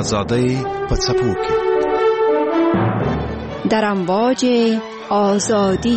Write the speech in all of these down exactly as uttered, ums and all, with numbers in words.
آزادۍ په څپو کې در امواج آزادی.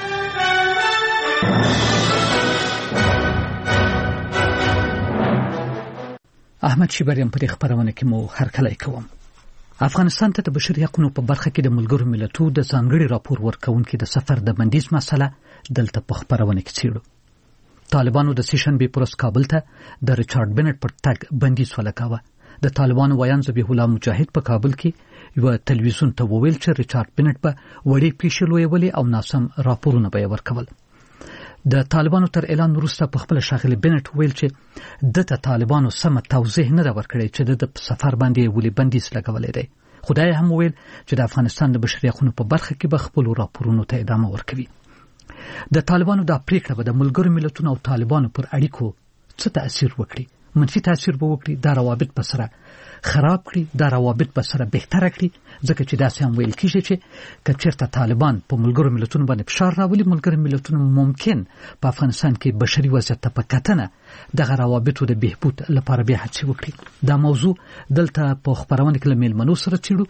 احمد شیبریم په خبرونه کې مو هرکلی کوم. افغانستان ته د بشري حقوقو په برخه کې د ملګرو ملتونو د ځانګړي راپور ورکونکو د سفر د بندیز مسله دلته په خبرونه کې څیړو. طالبانو د سیشنبه پرس کابل ته د ریچارډ بنټ پر تګ بندیز ولګاوه. د طالبانو ویان ذبیح الله مجاهد په کابل کې یو تلویزیون ته وویل چې ریچارډ بنټ په وړي پیښلوي ولې او ناسم راپورونه به ورکول. د طالبانو تر اعلان وروسته په خپل شاغلي بنټ ویل چې د طالبانو سم توضیح نه ورکړي چې د سفر باندې ولې بندیز لګولې دی. خدای هم ویل چې د افغانستان د بشري حقوقو په برخه کې به خپل راپورونو ته ادامه ورکوي. د طالبانو د پریکړه به د ملګرو ملتونو او طالبانو پر اړیکو څه تاثیر وکړي؟ منفي تاثیر به وکړي، دا روابط به سره خراب کړي، دا روابط به سره بهتر کړي، ځکه چې داسې هم ویل کیږي چې کچېرته طالبان په ملګرو ملتونو باندې فشار راولي، ملګرو ملتونو ممکن په افغانستان کې بشري وضعیت ته په کتنه دغه روابطو د بهبود لپاره بیا هڅې وکړي. دا موضوع دلته په خبرونه کې مېلمنو سره چیړو.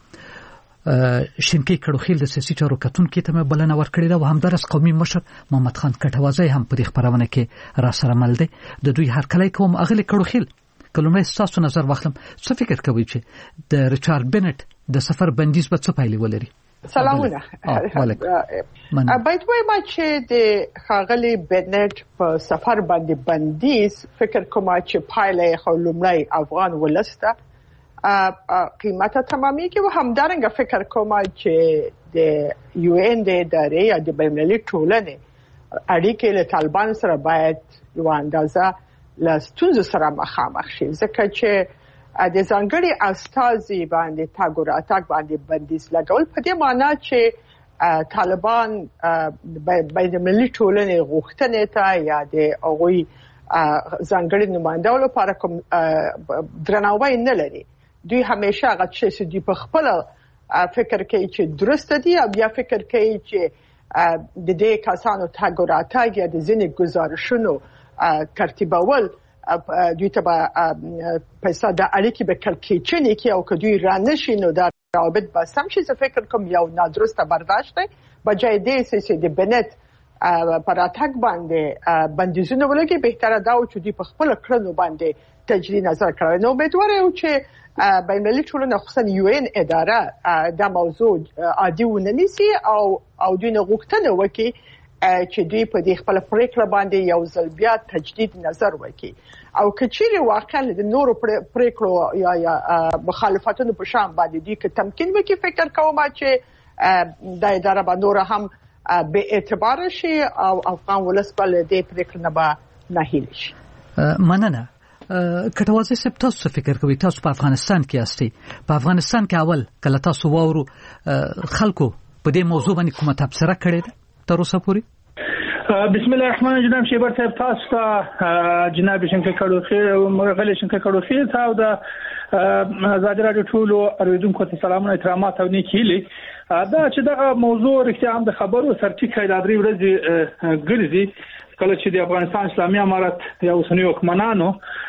شینکی کړوخیل د سیاسي چارو کتونکو ته بلنه ورکړې ده او همدارس قومي مشر محمد خان کټوازی هم په خبرونه کې را سره مل دی. د دوی هرکلی کوم. اغلی کړوخیل کلمه تاسو نظر واخلم، څه فکر کوي چې د ریچارډ بنټ د سفر بندیز به څه پایلې ولري؟ سلامونه. باید وایم چې د خاغلی بنټ په سفر باندې بندیز فکر کوم چې پایلې خو لومړی افغان ولسته قیمته تمامي کې و همدارنګه فکر کوم چې د یو ان د ادارې یا د بین‌المللي ټولنې اړیکې له طالبان سره باید یو اندازه له ستونزو سره مخامخ شي، ځکه چې د ځانګړي استازي باندې تګ او راتګ باندې بندیز لګول په دې معنی چې طالبان بین‌المللي ټولنې غوښتنې ته یا د هغوی ځانګړي نمائندانو لپاره کوم درناوی نه لري. دوی همیشه هغه چې دوی په خپل فکر کوي چې درست دي او بیا فکر کوي چې د دې کسانو تګ او راتګ یا د ځینې گزارشونو ترتیبول دوی ته به پیسې د اړیکې به کلکېچنې کې او که دوی را نشي نو دا روابط به سم شي. زه فکر کوم یو نادرسته برداشت دی. بجای دې چې د بنټ پر راتګ باندې بندیزونه ولګي، بهتره دا و چې دوی په خپل کړنو باندې تجدید نظر کړي. نو امیدواره یو چې بین‌المللي ټولنه خصوصا یو ان اداره دا موضوع عادي ونیسي او او دوی نه غوښتنه وکړي چې دوی په دې خپل پریکړه باندې یو ځل بیا تجدید نظر وکړي او کچېرې واقعا د نورو پریکړو یا یا مخالفتونو په شان باندې دوی که تمکین وکړي، فکر کوم چې د اداره باندې نور هم به اعتبار شي او افغان ولس بل دې پریکړه نه به ناهیل شي. مننه. کټوازی صاحب، تاسو فکر کوئ تاسو په افغانستان کې یاستئ؟ په افغانستان کې اول کله تاسو واورو خلکو په دې موضوع باندې کومه تبصره کړې ده تر اوسه پورې؟ بسم الله الرحمن الرحیم. جناب شیبر صاحب، تاسو ته جناب شنکر کړوخیل مرغلي شنکر کړوخیل تاسو د آزاد رادیو ټولو اوریدونکو ته سلامونه احترامات او نیکیلي. دا چې دا موضوع رښتیا هم د خبرو سرټیکه د درې ورځې ګرځي کله چې د افغانستان اسلامي امارت یا اوسنی حکمرانانو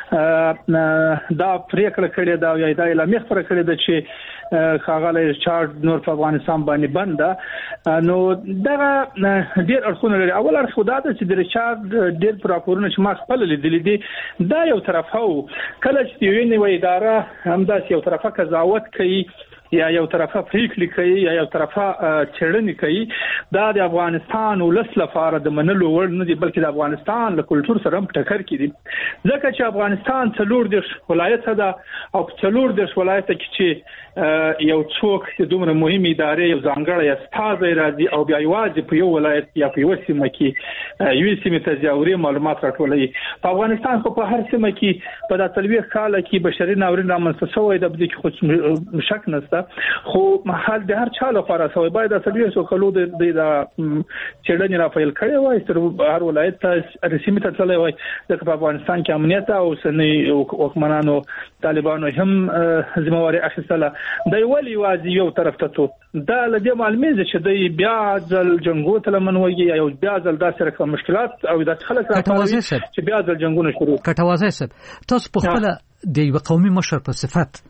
دا پریکړه کړې ده یا دا اعلامیه خبره کړې ده چې خاغلی ریچارډ نور په افغانستان باندې بند ده. نو دا ډېر اړخونه لري. اول اړخ دا ده چې د ریچارډ ډېر راپورونه چې ما خپل لیدلي دي دا یو طرفه وو، کله چې یو نوې اداره همداسې یو طرفه قضاوت کوي یا یو طرفه پریکړې کوي یا یو طرفه چړنې کوي، دا د افغانستان ولس لپاره د منلو وړ نه دي، بلکې د افغانستان له کلتور سره هم ټکر کې دي. ځکه چې افغانستان څلور دېرش ولایته ده او په څلور دېرش ولایته کې چې یو څوک چې دومره مهمې ادارې یو ځانګړی استازی راځي او بیا یوازې په یو ولایت یا په یوه سیمه کې یوې سیمې ته ځي او معلومات راټولوي. په افغانستان خو په هر سیمه کې په دا څلوېښت کاله کې بشري ناورین رامنځته شوی ده، په دې کې خو شک نشته، خو محل د هر چا لپاره سوی باید د څلوېښتو کلو د څېړنې راپیل کړې وای، تر هر ولایت ته رسمي ته تللی وای، ځکه په افغانستان کې امنیت او اوسنۍ حکمرانانو طالبانو هم ذمہواري اخیستله. دی ولې یوازې یو طرف ته تو دا له دې معلومې چې دی بیا ځل جنګو ته لمن وږي یا بیا ځل داسې رقم مشکلات او د خلک راځي چې بیا ځل جنګونه شروع. کټوازی صاحب، تاسو په خپل د یو قومي مشر په صفت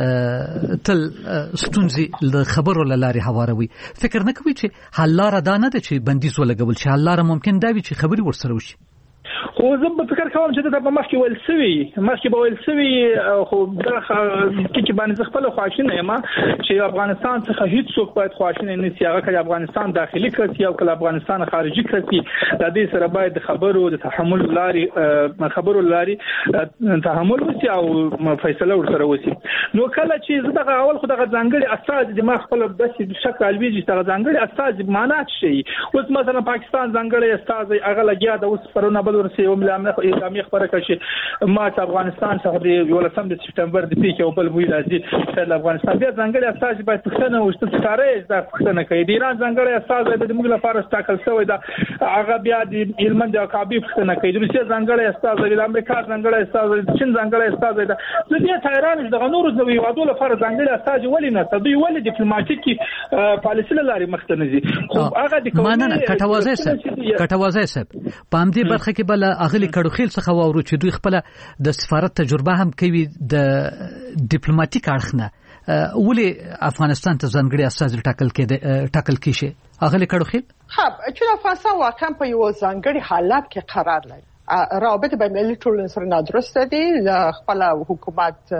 تل ستونزې د خبرو لاري هواروي فکر نه کوي چې حل لار دا نه ده چې بندیز ولګول شي حل لار ممکن دا وي چې خبري ورسره وشي خو زه په فکر کوم چې دا په مخ کې ویل سوي مخ کې به ویل سوي خو دا کې باندې خپل خواشینه یم چې افغانستان څخه هیڅ څوک باید خواشینه نه شي هغه کله افغانستان داخلي کړي او کله افغانستان خارجي کړي د دې سره باید خبرو د تحمل لاري خبرو لاري تحمل وشي او فیصله ورسره وشي نو کله چې زه دغه اول خو دغه ځانګړي اساس د ما خپل د شک الوی چې دغه ځانګړي اساس معنا شي اوس مثلا پاکستان ځانګړي اساس هغه لګیا د اوس پرونه بل ورسي او ملامه خبره کړي ما چې افغانستان څخه د ولسم د سپټمبر د پیک او بل وی راځي چې افغانستان بیا ځانګړي اساس باید پښتنه او ستاره د پښتنه کوي د ایران ځانګړي اساس د موږ لپاره ستاکل شوی دا هغه بیا د هلمند او کابل پښتنه کوي د روسیې ځانګړي اساس د امریکا ځانګړي اساس د چین ځانګړي اساس د دې تایران د غنور د ویوادو لپاره ځانګړي اساس ولې نه تدوی ولې ډیپلوماټیکي پالیسي لاري مختنه دي خو هغه د کومه کټوازه سب کټوازه سب پام دې برخه کې بل اغلی کډو خیل څخه وورو چې دوی خپل د سفارت تجربه هم کوي د ډیپلوماټیک اړخنه ولې افغانستان ته ځانګړي اساس ټاکل کېده ټاکل کیږي اغلی کډو خیل ها چې افغانستان واقعا په یو ځانګړي حالات کې قرار لري رابطه بین المللي ټولنې سره نادرسته دي خپل حکومت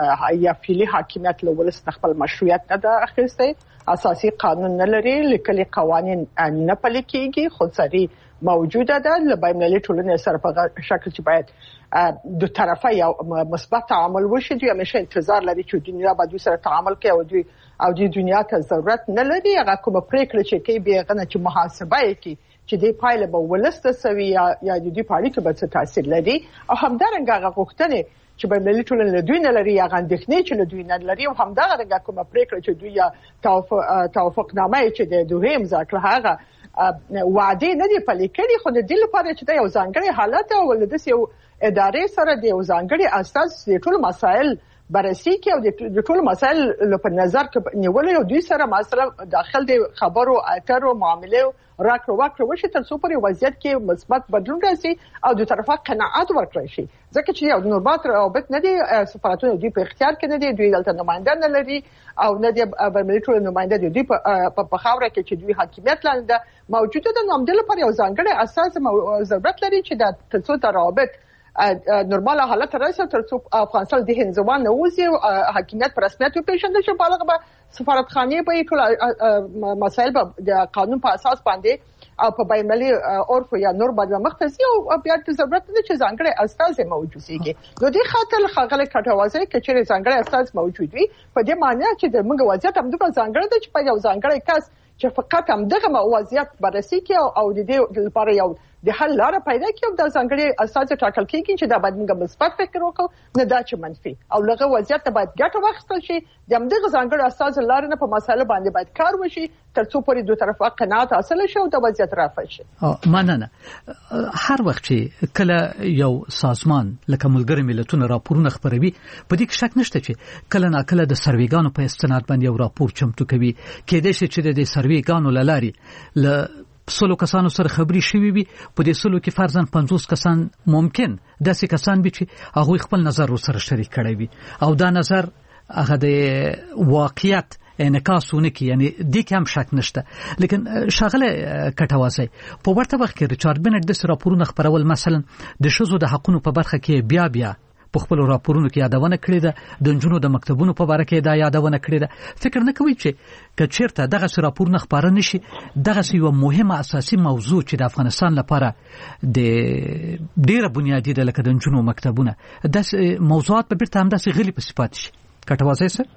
یا فعلی حاکمیت له ولس خپل مشروعیت نه ده اخیسته اساسي قانون نه لري لیکلي قوانين نه پلي کیږي خودسري موجوده ده له بین المللي ټولنې سره په شکل چې باید دو طرفه یا مثبت تعامل وشي دوی همیشه انتظار لري چې دنیا به دوی سره تعامل کوي او دوی او د دنیا ته ضرورت نه لري هغه کومه پریکړه چې کوي به غنه چې محاسبه کوي چې د پایله به ولسته سوي یا یا د دې پاړي کې به څه تاثیر لري او همدارنګه هغه غوښتنې چې بین المللي ټولنې له دوی نه لري یا غندښنې چې له دوی نه لري او همدارنګه کومه پریکړه چې دوی یا توافق توافقنامه چې د دوی امضا کړه هغه وعده نه دی پلي کړي خو د دې لپاره چې د یو ځانګړي حالت او ولدس یو ادارې سره د یو ځانګړي اساس د ټول مسایل بررسي کې او د ټول مسایل په نظر کې نیول او دوی سره مثلا داخل د خبرو اترو معاملې راکړه واکړه وشي تر څو پورې وضعیت کې مثبت بدلون راسي او د طرفه قناعت ورکړي شي ځکه چې یو نورمات رابط نه دي سفارتونه دوی په اختیار کې نه دي دوی دلته نماینده نه لري او نه دي بلملي ټول نماینده دي په خاوره کې چې دوی حاکمیت لاندې موجوده ده نو همدلته پر یو ځانګړي اساس ضرورت لري چې د تر څو رابط نورمال حالت راځي تر څو افغانستان د هنځوان نوځي حاکمیت پر رسمیت وپیژندل شي بالغ به سفارتخانه به ټول مسایل د قانون په اساس باندې او په بینالمللي عرف یا نور باندې مختصي او بیا د ضرورت نه چې ځانګړي اساس موجود وي نو د خاطر خغله کټوازه کې چې ځانګړي اساس موجود وي په دې معنی چې د موږ وضعیت هم د ځانګړي د چې په یو ځانګړي کس چې فقط هم دغه وضعیت بررسي کوي او د دې لپاره یو د حل لار پیدا کړي د ځانګړي اساس ټاکل کیږي چې دا باید موږ مثبت فکر وکړو نه دا چې منفي او لغه وضعیت ته باید ګټه واخیستل شي د همدغه ځانګړي اساس لار نه په مسایلو باندې باید کار وشي تر څو پورې دوه طرفه قناعت حاصل شي او د وضعیت رافع شي مننه هر وخت چې کله یو سازمان لکه ملګری ملتونه راپورونه خبروي په دې کې شک نشته چې کله نا کله د سرویګانو په استناد باندې یو راپور چمتو کوي کېدای شي چې د سرویګانو لاري ل سلو کسانو سره خبري شوي وي په دې سلو کې فرضاً پنځوس کسان ممکن داسې کسان به چې هغه خپل نظر سره شریک کړي وي او دا نظر هغه د واقعیت انعکاسونه کوي یعنی دې کې هم شک نشته لیکن شغله کټوازه په ورته وخت کې ریچارډ بنټ د راپورونو خبرول مثلا د شذو د حقونو په برخه کې بیا بیا په خپل راپورونو کې یادونه کړې ده د جنونو د مکتبونو په اړه کې دا یادونه کړې ده فکر نه کوي چې کچیرته دغه راپورونه خبره نشي دغه یو مهمه اساسي موضوع چې د افغانستان لپاره د ډیره بنیادی ده لکه د جنونو مکتبونه د موضوعات په بیرته هم داسې غلي په صفات شي کټوازه سره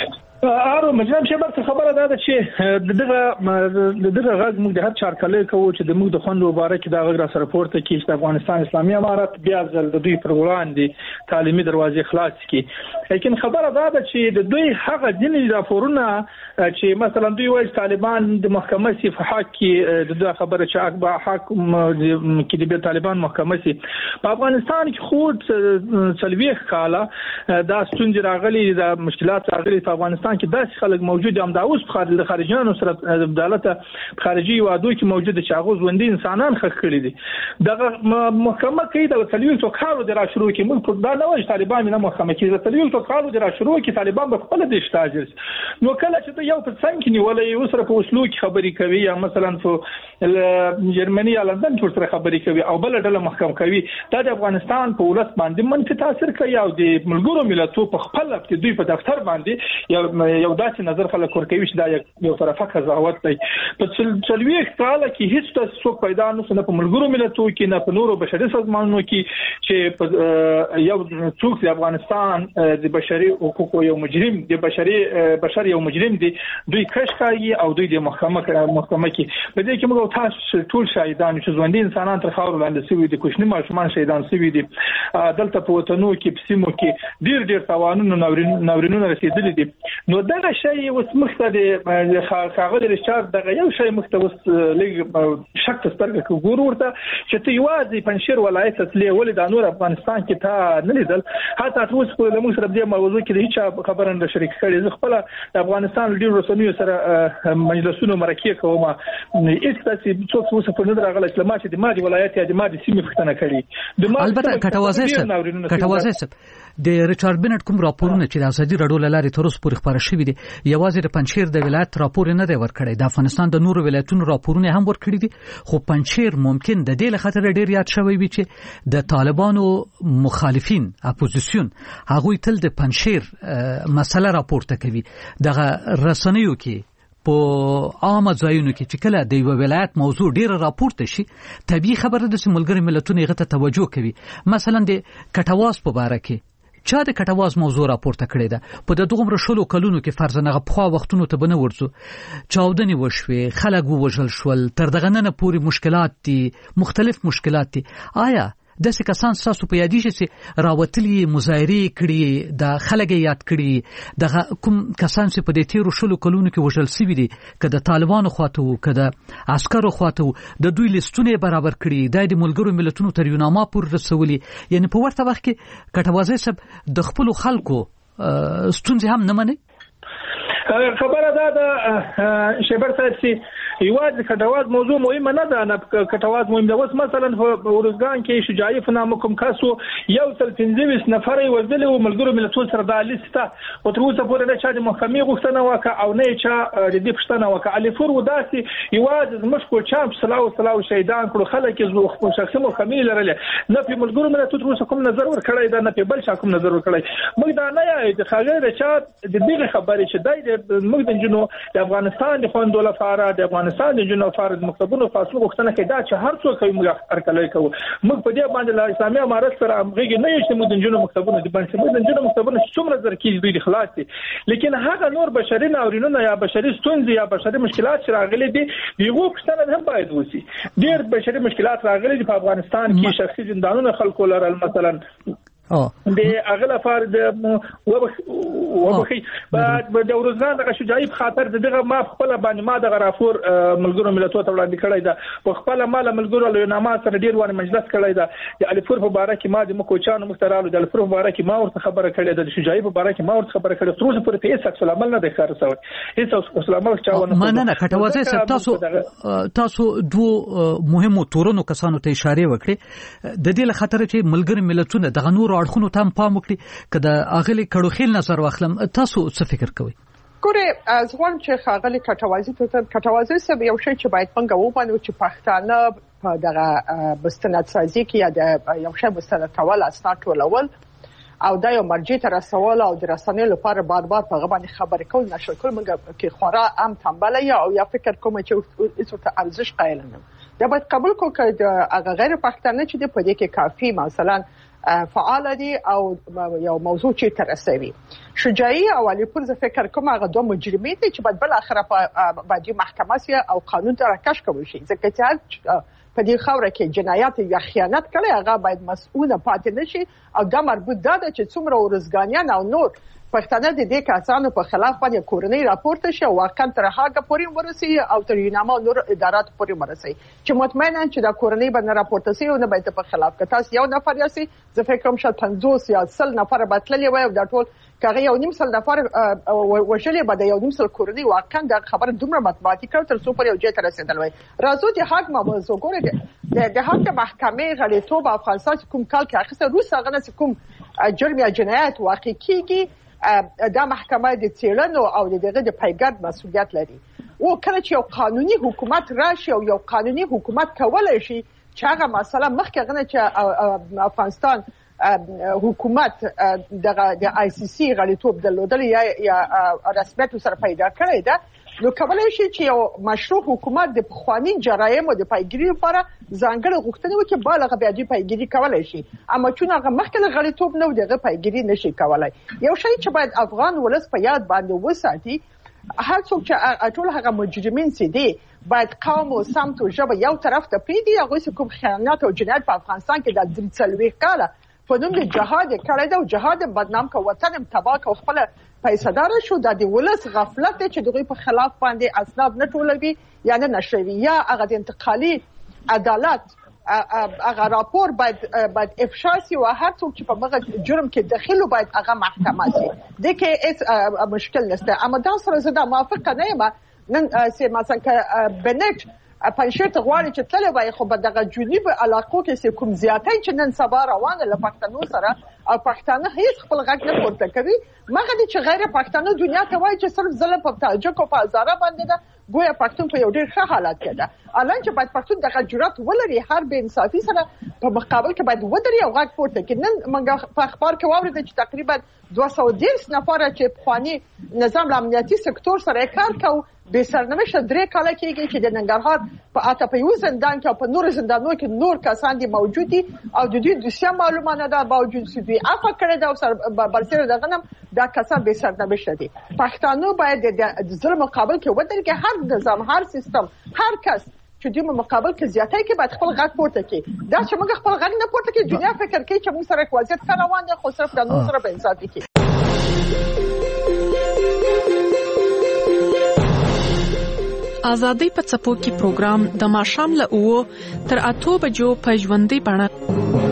اره مجنب شبر څه خبره ده چې دغه دغه غږ موږ د هر چار کله کوو چې د موږ د خوند مبارک د غږ را سره پورته کیږي د افغانستان اسلامي امارت بیا ځل د دوی پر وړاندې تعلیمي دروازې خلاص کی لیکن خبره ده چې د دوی هغه ځینې راپورونه چې مثلا دوی وایي طالبان د محکمه سي په حق کې د دوه خبره چې اکبر حق کې د طالبان محکمه سي په افغانستان کې خود سلويخ کاله دا ستونزې راغلي د مشکلات راغلي په افغانستان افغانستان کې داسې خلک موجود هم دا اوس په د خارجيانو سره د عدالت خارجي وادو کې موجود چې هغه ژوندۍ انسانان خښ کړي دي دغه محکمه کې د تلویل توکارو د را شروع کې موږ دا نه وایي طالبان نه محکمه کې د تلویل توکارو د را شروع کې طالبان په خپل د شتاجر نو کله چې یو په څنګه کې نیولې یو سره په اسلوب کې خبرې کوي یا مثلا په جرمني یا لندن څور سره خبرې کوي او بل ډله محکم کوي دا د افغانستان په ولس باندې منفي تاثیر کوي او د ملګرو ملتونو په خپل کې دوی په دفتر باندې یو یو داسې نظر خلک ورکوي چې دا یو طرفه قضاوت دی په څلوي کال کې هیڅ څوک پیدا نه سن په ملګرو ملتونو کې نه په نورو بشري سازمانونو کې چې یو څوک د افغانستان د بشري حقوقو یو مجرم د بشري بشر یو مجرم دی دوی کش کوي او دوی د محکمه محکمه کې په دې کې موږ تاسو ټول شاهدان چې ژوندۍ انسانان تر خاور لاندې سوي دي کوچني ماشومان شهیدان سوي دي دلته په وطنو کې په سیمو کې ډیر ډیر تاوانونه ناورینونه رسیدلي دي نو دا شی اوس مخته د خاغه د رشاد دغه یو شی مخته اوس لږ شک سترګه کې ګور ورته چې ته یوازې پنځیر ولایت اصلي ولې د نور افغانستان کې تا نه لیدل حتی اوس په موږ سره د موضوع کې هیڅ خبره نه شریک کړي زه خپل د افغانستان ډیر رسنیو سره مجلسونو مرکه کوم هیڅ تاسو څوک اوس په نظر راغلی چې ما چې د مادي ولایت یا د مادي سیمې پښتنه کړي البته کټوازه سره کټوازه سره د ریچارډ بنټ کوم راپورونه چې د ازادي رادیو لاري تر اوسه پورې خبره شوې دي یوازې د پنځیر د ولایت راپور نه دی ورکړی د افغانستان د نورو ولایتونو راپورونه هم ورکړي دي خو پنځیر ممکن د دې لخوا ډیر یاد شوی وي چې د طالبانو مخالفین اپوزیسیون هغه تل د پنځیر مسله راپورته کوي دغه رسنیو کې په عامه ځایونو کې چې کله د یو ولایت موضوع ډیره راپورته شي طبيعي خبره ده چې ملګری ملتونه یې ته توجه کوي مثلا د کټواز په اړه کې چا د کټواز موضوع راپورته کړی ده په دغه مرشلو کلونو کې فرضنه په خوا وختونو ته بنه ورځو چاودنې وشوي خلک وژل شول تر دغه نه پوری مشکلات دي مختلف مشکلات دي آیا د څه کسان تاسو په یادی چې راوتلی مظاهره کړي د خلک یاد کړي د کوم کسان چې په دې تیرو شلو کلونو کې وژل شوي دي کله طالبانو خواته کده عسکرو خواته د دوی لیستونه برابر کړي د ملګرو ملتونو تر یوناما پور رسولي یعنی په ورته وخت کې کټوازه سب د خپل خلکو ستونزې هم نه مني خبره ده د شیبر صاحب یوازې کټواز موضوع مهمه نه ده نه کټواز مهم ده اوس مثلا په ورزګان کې شجاعي په نامه کوم کاسو یو تل پنځه نفر وزل او ملګرو ملتونو سره د لیسته او تر اوسه پورې نه چا د محکمې غوښتنه وکړه او نه چا د دې پښتنه وکړه علي فور وداسي یوازې مشکو چام صلاح او صلاح شهیدان کړو خلک یې خپل شخصي محکمې لرله نه په ملګرو ملتونو تر اوسه کوم نظر ورکړی دا نه په بل چا کوم نظر ورکړی موږ دا نه یې د خاغه چا د دې خبرې چې دای د موږ د جنو د افغانستان د خوندو لپاره د افغانستان د جنو فرض مکتبونو فاصله غوښتنه کې دا چې هر څوک کوي موږ ارکلای کوو موږ په دې باندې د اسلامي امارت سره همغږي نه یو چې موږ د جنو مکتبونو د باندې موږ د جنو مکتبونو څومره زر کې دوی خلاص دي لیکن هغه نور بشري ناورینونه یا بشري ستونزې یا بشري مشکلات چې راغلي دي یو پښتنه هم باید وسی ډېر بشري مشکلات راغلي دي په افغانستان کې شخصي زندانونه خلکو لرل مثلا د اغله فرد وبخي بعد د ورزان د شجاعي په خاطر دغه ما خپل باندې ما د غرافور ملګرو ملتونو ته وړاندې کړی دا په خپل مال ملګرو له نامه سره ډیر وانه مجلس کړی دا د الفور په باره کې ما د مکوچانو مخترالو د الفور په باره کې ما ورته خبره کړې ده د شجاعي په باره کې ما ورته خبره کړې تر اوسه پورې په هیڅ څه عمل نه دی کار شوی هیڅ څه عمل چاونه نه نه کټوازه تاسو تاسو دوه مهمو تورونو کسانو ته اشاره وکړي د دې له خاطر چې ملګری ملتونه د غنور اړخونو ته پام وکړي کله اغلی کډوخیل نظر واخلم تاسو څه فکر کوئ ګوره از وان چې خاغلی کټوازی ته کټوازی سب یو شی چې باید څنګه وپانو چې پښتانه په دغه مستند سازي کې یا د یو شی مستند تول اسناد ټولول او دا یو مرجع تر رسول او د رسنۍ لپاره بعد بعد په غوښنه خبرې کول نشو کول موږ کې خورا ام تنبل یا او یا فکر کوم چې ایسو ته ارزش قائل نه دا باید قبول کو چې هغه غیر پښتانه چې د پدې کې کافي مثلا فعال دي او یو موضوع چې ترسوي شجاعي او علي پور ز فکر کوم هغه دوه مجرمین دي چې بعد بل اخره په باندې محکمه سي او قانون ته راکش کوي شي ځکه چې په دې خوره کې جنایات یا خیانت کړي هغه باید مسؤل پاتې نشي او دا مربوط ده چې څومره ورزګانیان او نور پښتانه د دې کسانو په خلاف باندې کورنۍ راپورته شي او واقعا تر هغه پورې ورسي او تر یوناما نور ادارات پورې ورسي چې مطمئنا چې دا کورنۍ باندې راپورته شي او نه باید په خلاف کتاس یو نفر یاسي زه فکر کوم شاید پنځوس یا سل نفر بتللی وي او دا ټول کغه یو نیم سل نفر وشلې بده یو نیم سل کورنۍ واقعا دا خبره دومره ماتماتیکه تر څو پر یو ځای ته رسیدل وي راځو د حق موضوع ګوره د حق محکمې غړیتوب افغانستان کوم کال کې اخیسته روس هغه نه کوم جرم یا جنایت واقع کیږي دا محکمه د څېړنو او دغه د پیګرد مسؤلیت لري او کله چې یو قانوني حکومت راشي او یو قانوني حکومت کولای شي چې هغه مسله مخکې غنه چې افغانستان حکومت دغه د آی سی سی غړیتوب درلودل یا یا رسمیت سره پیدا کړی ده نو کولای شي چې یو مشروع حکومت د پخوانی جرایم او د پیګری لپاره ځانګړي غوښتنې وکړي بالغ بیا د پیګری کولای شي اما چې هغه مخکې غړیتوب نه دغه پیګری نشي کولای یو شی چې باید افغان ولس په یاد باندې وساتي هر څوک چې ټول هغه مجرمین سي دي باید قوم او سمت او ژبه یو طرف ته پیډي هغه کوم خیانت او جنایت په افغانستان کې د درې څلوېښت کاله په نوم د جهاد کړی دا او جهاد بدنام کو وطن هم تباہ کو خپل پیسدار شو د ولس غفلت چې دغه په خلاف باندې اسناد نه ټولوي یا نه نشوي یا هغه د انتقالي عدالت هغه راپور باید باید افشا شي او هر څوک چې په هغه جرم کې داخلو باید هغه محکمه شي د کې هیڅ مشکل نشته اما دا سره زه د موافقه نه یم نن سي مثلا بنټ پنځه ته غواړي چې تل وای خو په دغه جنوب علاقو کې کوم زیاتای چې نن سبا روانه له پښتنو سره او پښتانه هیڅ خپل غږ نه پورته کوي مګر چې غیر پښتانه دنیا ته وای چې صرف ظلم په تاجک او په هزاره باندې ده ګویا پښتون په یو ډیر ښه حالت کې ده الان چې باید پښتون دغه جرأت ولري هر به انصافي سره په مقابل کې باید ودري او غږ پورته کړي نن موږ په اخبار کې واورېدل چې تقریبا دوه سوه دېرش نفر چې پخوانی نظام امنیتي سکتور سره کار کوي به سرنوشت درې کاله کېږي چې د ننګرهار په اته په یو زندان کې او په نور زندانونو کې نور کسان دي موجود دي او د دوی دوسیه معلومه نه ده باوجود چې دوی عفو کړی ده او سر برسېره دغه نم دا کسان به سرنوشت دي پښتانه باید د ظلم مقابل کې ودرېږي هر نظام هر سیستم هر کس چې دوی مقابل کې زیاتای کې باید خپل غږ پورته کړي دا چې موږ خپل غږ نه پورته کړي دنیا فکر کوي چې موږ سره وضعیت ښه روان دی خو صرف د نور سره به انصافي کوي آزادۍ په څپو کې پروګرام د ماښام له اوو تر اتو بجو په ژوندۍ بڼه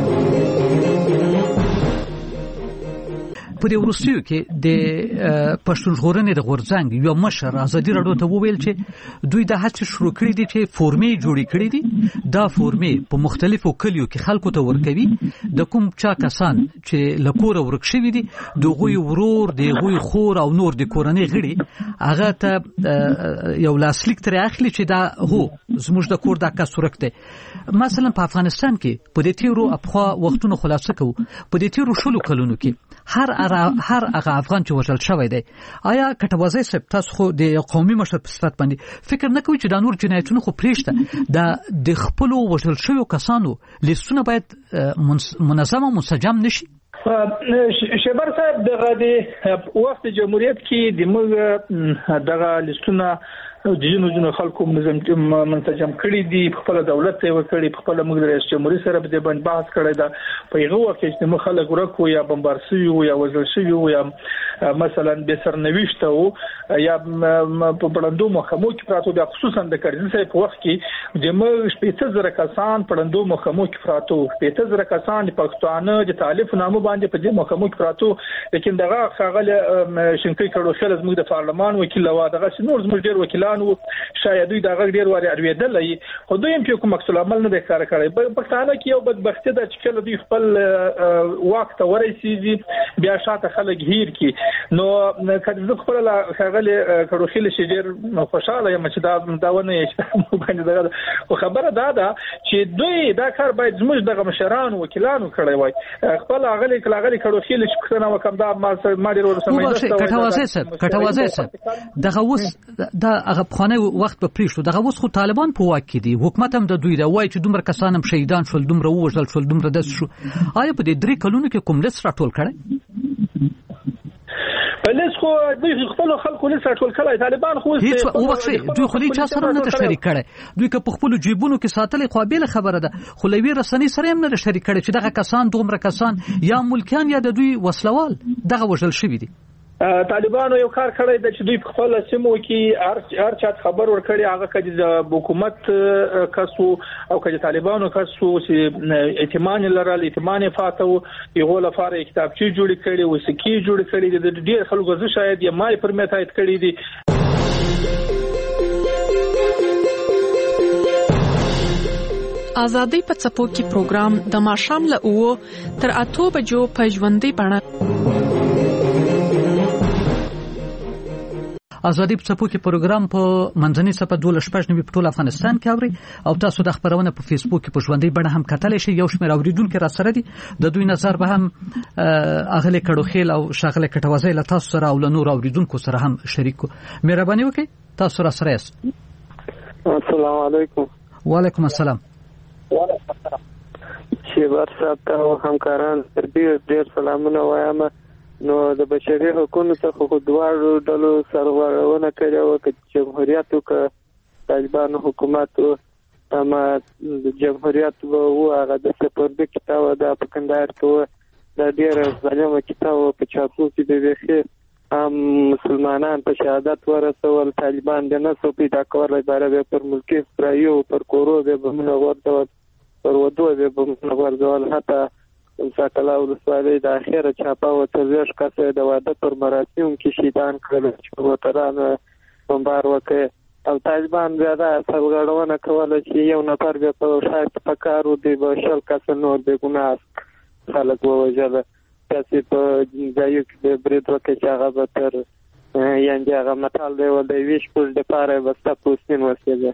په دې وروستیو کې د پښتون ژغورنې د غورځنګ یو مشر ازادي راډیو ته وویل چې دوی د هڅې شروع کړې دي چې فورمې جوړې کړې دي دا فورمې په مختلفو کلیو کې خلکو ته ورکوي د کوم چا کسان چې له کوره ورک شوي دي دغوی ورور دغوی خور او نور د کورنۍ غړي هغه ته یو لاسلیک ترې اخلي چې دا هو زموږ د کور دا کس ورک دی مثلا په افغانستان کې په دې تیرو افخوا وختونو خلاصه کوو په دې تیرو شلو کلونو کې هر هر هغه افغان چې وژل شوی دی آیا کټوازی صاحب تاسو خو د قومي مشر په صفت باندې فکر نه کوئ چې دا نور جنایتونه خو پرېږده دا د خپلو وژل شویو کسانو لیستونه باید منظم او منسجم نشي شیبر صاحب دغه د وخت جمهوریت کې د موږ دغه لیستونه د جنو جنو خلکو منظم منسجم کړي دي خپل دولت ته وکړي خپل موږ د رئیس جمهوریت سره په دې باندې بحث کړی دا په یو وخت چې موږ خلک ورکو یا بمبارسي یا وزل شي یا مثلا به سرنوشت او یا په پړندو محکمو کې پراته د خصوصا د کارځي سره په وخت کې د موږ شپږ زره کسان پړندو محکمو کې پراته شپږ زره کسان د پښتون د تالیف نامو باندې په دې محکمو کې پراته لیکن دغه خاغله شنکې کړو خلک موږ د پارلمان وکیل و دغه نور زموږ ډیر وکیلان شاید دوی دغه ډیر واري اړویدل خو دوی هم په کوم عکس العمل نه ښکار کړی پښتانه کې یو بدبختی ده چې کله دوی خپل وخت ورسیږي بیا شاته خلک هیر کی نو کله زه خپل خاغله کړو خل شي ډیر خوشاله یم چې دا داونه یې باندې دغه خبره ده دا چې دوی دا کار باید زموږ دغه مشران وکیلانو کړی وای خپل هغه کلاغلي کړو خل شي کنه وکم دا ما ډیر ورسمه کټوازی صاحب کټوازی صاحب دغه وس دا هغه خانه وخت په پریشو دغه وس خو طالبان په واک کې دي حکومت هم د دوی دا وای چې دومره کسان هم شهیدان شول دومره وژل شول دومره دس شو آیا په دې درې کلونو کې کوم لس راټول کړي پلیس خو دوی خپل خلکو نه ساتل کړي طالبان خو هیڅ وبخښي دوی خو هیڅ سره نه شریک کړي دوی که په خپل جیبونو کې ساتلې قابل خبره ده خو لوی رسنۍ سره هم نه شریک کړي چې دغه کسان دومره کسان یا ملکیان یا د دوی وسلوال دغه وژل شوی دي طالبانو یو کار کړی د چې دوی په خپل سیمو کې هر چا خبر ورکړي هغه کله د حکومت کسو او کله طالبانو کسو چې ائتمان لرل ائتمان فاتو یو لپاره کتابچې جوړ کړي او سکی جوړ کړي د ډیر خلکو زه شاید یې مای پرمیت ایت کړي دي. آزادۍ په څپو کې پروګرام د ماښام له اوو تر اتو بجو په ژوندۍ بڼه. آزادۍ په څپو کې پروګرام په منځنۍ صفحه دوه شپږ نوي په ټول افغانستان کې اوري او تاسو د خبرونه په فیسبوک کې په ژوندۍ بڼه هم کتلی شئ. یو شمېر اوریدونکو را سره دي د دوی نظر به هم اغلی کډوخیل او شاغله کټوازی له تاسو سره او له نور اوریدونکو سره هم شریکو. مهرباني وکړئ تاسو را سره یاست. السلام علیکم. وعلیکم السلام. شیبر صاحب ته همکاران ډیر ډیر سلامونه وایم. نو د بشري حقوقو څخه خو دواړو ډلو سرغړونه کړې وه که جمهوریت او که طالبانو حکومت اما د جمهوریت به وو هغه د سپرده کتاب ده په کندهار کې وه دا ډېره ظالمه کتاب وه په چاپو کې د بیخي هم مسلمانان په شهادت ورسول طالبان د نه سو پیدا کولی باره بیا پر ملکي اسرایو پر کورو بیا بمونه غورځول پر ودو بیا بمونه غورځول حتی مساکله ولسوالۍ د اخره چاپه و څلوېښت کسه د واده پر مراسمو کې شهیدان کړل چې موټرانو بمبار وکړ او طالبان بیا دا سرغړونه کوله چې یو نفر بیا په ښار په کار و دی به شل کسه نور بې ګناه خلک ووژله داسې په ځایو کې به برید وکړي چې هغه به تر یعنې هغه متل دی و د یوې شپږ دپاره به ستا پوستین وسېده.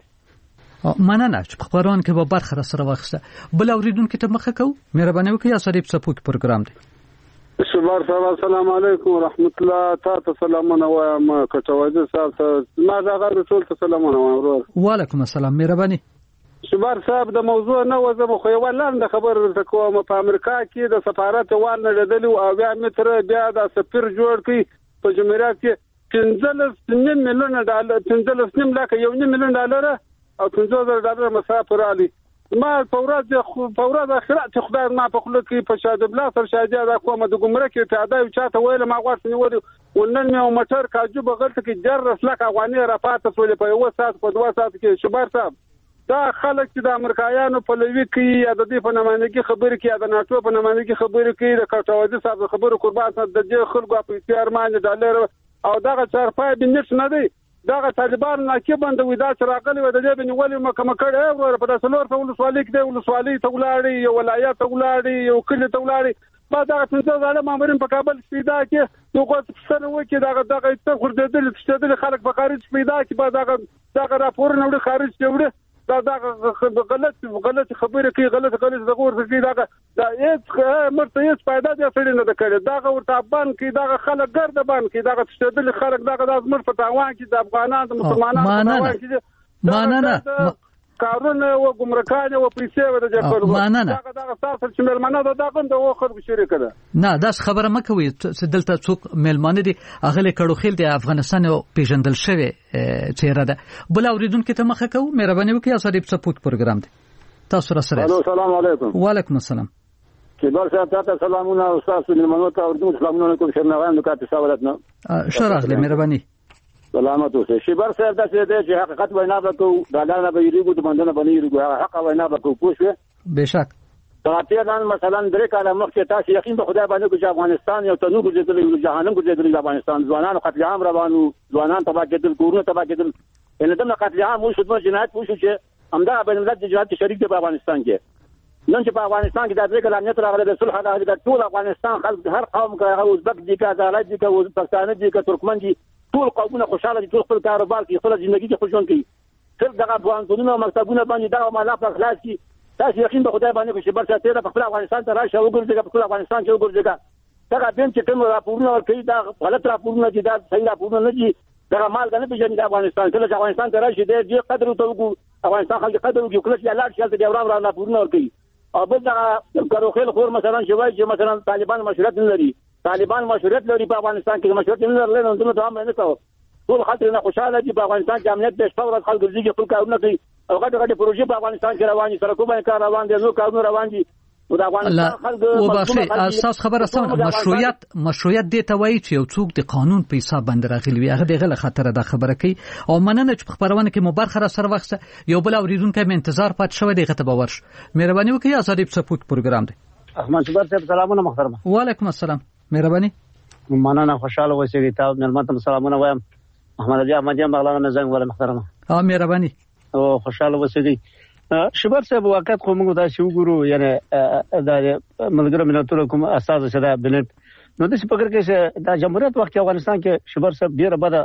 مننه چې په خبرونه کې به برخه را سره واخیسته. بل اوریدونکو ته مخه کوو. مهرباني وکړئ آزادۍ په څپو کې پروګرام دی. شبار صاحب السلام علیکم ورحمت الله. تاسو سلامونه وایم کټوازی صاحب ته ما دا غږ ټول ته سلامونه وایم. وعلیکم السلام. مهرباني. شبار صاحب د موضوع نه وځم خو یو لاندې خبر درته کوم. په امریکا کې د سفارت وان نه لیدلی او بیا متر بیا د سفیر جوړ کړي په جمهوریت کې پنځلس نیم میلیون ډالر پنځلس نیم لکه یو نیم میلیون ډالر او پنځه زره ډالر مسافر علي ما په ورځ په ورځ اخرات خدای ما په خلک کې په شاده بلا سر شاده دا کومه د ګمرک کې پیاده او چاته ویل ما غواړم نیول ونن مې موټر کاجو بغلت کې جر رسلک افغاني را پاتې سولې په یو ساعت په دوه ساعت کې. شبار صاحب دا خلک چې د امریکایانو په لوي کې یا د دې په نمائندګي خبرې کې یا د ناتو په نمائندګي خبرې کې د کټوازی صاحب خبرو قربان د دې خلکو په اختیار باندې ډالر او دغه چارپای بنت نه دی دغه طالبان ناکبند وې دا چې راغلي و د دې بنولې مکه کړه ورو په داسلور ته ولسوالۍ کې د ولسوالۍ ته ولاړی یو ولایت ته ولاړی یو کلی ته ولاړی ما دا څنګه زاله مامورین په کابل پیدا کې نو کوڅه سره وکي دغه دغه څه خردل تشدل خلک په خارج پیدا کې با دغه دغه راپور نه وړي خارج کې دا دا غلط غلط خبره کوي غلط غلط دغه ورته دغه دا هیڅ مرته هیڅ پیدا دې سړي نه کړي دغه ورته بان کې دغه خلک ګرد بان کې دغه تشدل خلک دغه د زمر په تاوان کې د افغانانو د مسلمانانو کې ماننه کارونه او ګمرکان او پیسې و د جګړو دغه دغه تاسو چې ملمنه دا دغه د وخت شریک ده نه دا خبره مکوي چې دلته څوک ملمنه دي اغله کډو خیل د افغانستان او پیژندل شوی چیرې ده. بل اوریدونکو ته مخه کوو. مهرباني وکړئ آزادۍ په څپو کې پروګرام دی. تاسو را سره. السلام علیکم. وعلیکم السلام. کبار صاحب تاسو سلامونه او تاسو ملمنو ته اوریدونکو سلامونه کوم شرنغان د کاپی سوالات نه شراغله. مهرباني. سلامت اوسه. شیبر صاحب دا څه دی چې حقیقت وینا وکړو دا نه به یریګو د باندې نه بنیریګو حق وینا وکړو پوښه بشک تراتیان مثلا درې کاله مخکې تاسو یقین به خدای باندې چې افغانستان یو تنو ګرځېدلی جهانم ګرځېدلی د افغانستان ځوانان قتل عام روانو ځوانان تبا کېدل کورونه تبا کېدل ان دغه قتل عام وو شته جنایت وو چې همدا بین الملل د جنایت شریک دی په افغانستان کې نن چې په افغانستان کې د دې کله امنیت راغلی د صلح راغلی د ټول افغانستان خلک هر قوم کې هغه ازبک دي که ازالای دي که پښتانه دي که ترکمن دي ټول قومونه خوشاله دي ټول خپل کاروبار کوي خپل ژوندۍ کې خوشون کوي تر دغه افغانستانونو مکتبونه باندې دا مالا په خلاص کی تاسو یقین به خدای باندې چې برڅ ته په خپل افغانستان ته راشه وګورئ په خپل افغانستان کې وګورئ دا بیم چې کوم راپورونه ورکړي دا غلط راپورونه دي دا صحیح راپورونه نه دي دا مال نه پیژني د افغانستان کله چې افغانستان ته راشي د دې قدر ته وګورئ افغانستان خلک قدر وکړي کله چې الله شاته دی ورام را راپورونه ورکړي او بل دا کاروخیل خور مثلا شوای چې مثلا طالبان مشروعیت نه لري طالبان مشروعیت لري په افغانستان کې مشروعیت نه لري نو ته هم نه کوو ټول خاطر نه خوشاله دي په افغانستان کې امنیت د شپږ ورځې خلک ګرځي خپل کارونه کوي او غټ غټ پروژې په افغانستان کې روان دي سرکو باندې کار روان دي نو کارونه روان دي نو د افغانستان خلک وباسي اساس خبره سم مشروعیت مشروعیت د توای چې یو څوک د قانون په حساب باندې راغلی وي هغه دغه خطر د خبره کوي او مننه چې په خبرونه کې مو برخه را سره وخت یو بل اوریدونکو مې انتظار پات شوی دی غته باور مهرباني وکړئ ازادي سپورت پروګرام دی احمد صبر صاحب سلامونه محترم وعلیکم السلام مهرباني مننه خوشاله اوسئ تاسو ملمتم سلامونه وایم محمد علي احمد جان بغلان نه زنګ ولا محترم ها مهرباني او خوشاله اوسئ شبر صاحب وقت خو موږ دا شو ګورو یعنی د ملګرو ملتونو کوم اساس شدا بنت نو د فکر کې د جمهوریت وخت افغانستان کې شبر صاحب ډیره بده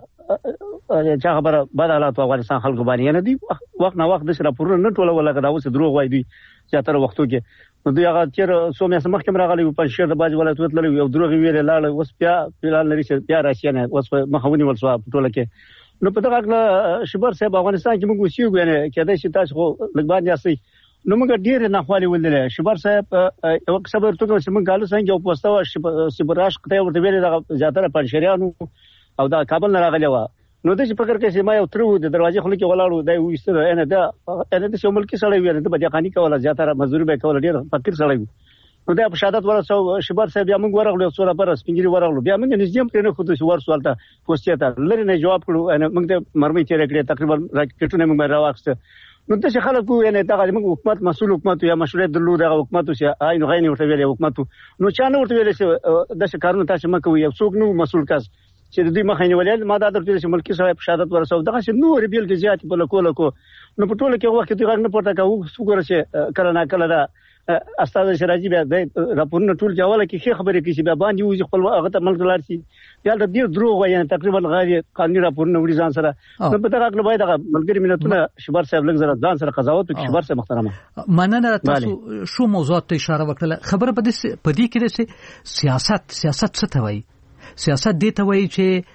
چې خبره بد حالات افغانستان خلکو باندې یعنی دی وخت نه وخت د راپورونه نه ټوله ولا دا اوس دروغ وای دی چې تر وختو کې نو دوی هغه چې سو مې سمخ کې راغلی په شهر د باج ولایت لري یو دروغ ویل لاله اوس بیا پلان لري چې بیا راشي نه اوس مخاوني ولسوا ټوله کې نو په دغه اړه شبر صاحب افغانستان کې موږ وسیو غوښنه کېدای شي تاسو خو لګبان یاستئ نو موږ ډیر نه خالي ولله شبر صاحب یو خبر ته چې موږ غالو څنګه یو پوسټو شبراش کته ورته ویل دا زیاتره پنځشریانو او دا کابل نه راغلی و نو د فکر کې چې ما یو ترو د دروازې خلک ولاړو دا وېستره ان دا ان د شمول کې سړی ویل د بجا خاني کوله زیاتره مزدوري به کوله ډیر فقیر سړی نو دا په شهادت ورسو شبر صاحب بیا موږ ورغلو څوره پر سپینګری ورغلو بیا موږ نږدې هم نه خو د ور سوالته پوسټه ته لری نه جواب کړو موږ ته مرمي چیرې کړې تقریبا راکټونه موږ راوښته نو د خلکو یعنی دا موږ حکومت مسول حکومت یا مشروعیت درلود د حکومت چې آی نو غینې ورته ویلې حکومت نو چا نه ورته ویلې چې د شکارونو تاسو مکو یو څوک نو مسول کس چې د دې مخینه ولې ما دا درته چې ملکی صاحب شهادت ورسو دغه چې نو ریبل کې زیات په لکو لکو نو په ټوله کې وخت دغه نه پټه کاوه څوګره چې کله نه کله دا استاد شراجي بیا د راپورونو ټول جواله کې خبرې کوي چې بیا باندې وځي خپل هغه ته ملک لار شي یا د دې دروغ وایي تقریبا غیر قانوني راپورونه وړي ځان سره نو په دغه اړه باید ملګری ملتونه شبر صاحب لږ زره ځان سره قضاوت وکړي شبر صاحب محترمه مننه تاسو شو موضوعات ته اشاره وکړه خبره په دې په دې کې چې سیاست سیاست څه ته وایي سیاست دې ته وایي چې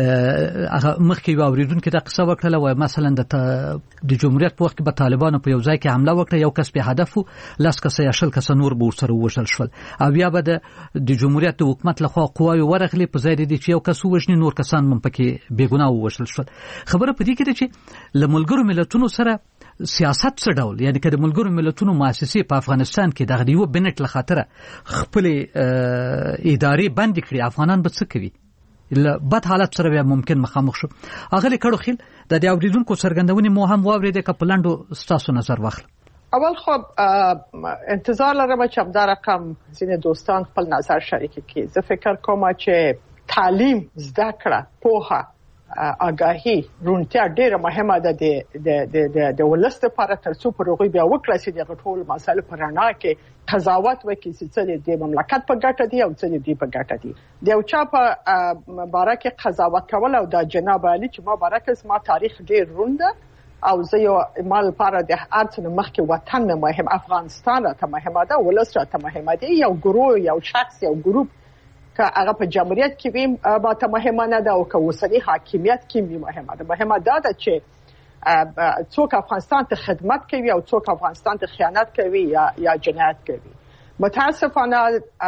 هغه مخکې واوریدونکو د قصه وکړه وای مثلا د د جمهوریت په وخت کې به طالبانو په یو ځای کې حمله وکړه یو کس په هدف لاس کس یا شل کس نور به سره وشل شول او بیا به د جمهوریت د حکومت لخوا قواوی ورغلي په ځای د یو کس وښني نور کسان هم پکې بیګناه وشل شول خبره په دې کې ده چې لملګرو ملتونو سره سیاست څه ډول یعنی که د ملګرو ملتونو مؤسسې په افغانستان کې دغه یو بنټ لخاطره خپل ادارې بند کړي افغانان به څه کوي بد حالت سره بیا ممکن مخامخ شو اغلی کړو خیل د دې اوریدونکو څرګندونې مو هم واورید ک پلانډو ستاسو نظر واخل اول خو انتظار لرم چې همدا رقم زین دوستان خپل نظر شریک کړي زه فکر کوم چې تعلیم زده کړه پوهه آگاهی رونتیا ډیره مهمه ده د د د د ولست لپاره ترڅو پروغي بیا وکړي چې د ټول مسایل پر رڼا کې قضاوت وکړي چې د مملکت په ګټه دی او چې د په ګټه دی د یو چا په باره کې قضاوت کول او د جناب علي چې ما باره کې ما تاریخ ډیر رونده او زه یو مال لپاره د ارڅ مخکې وطن مهم افغانستان ته مهمه ده ولست ته مهمه دی یو ګروه یو شخص یو ګروپ که هغه په جمهوریت کې ویم با ته مهمه نه ده او که اوسنی حاکمیت کې ویم مهمه ده مهمه ده چې څوک افغانستان ته خدمت کوي او څوک افغانستان ته خیانت کوي یا یا جنایت کوي متاسفانه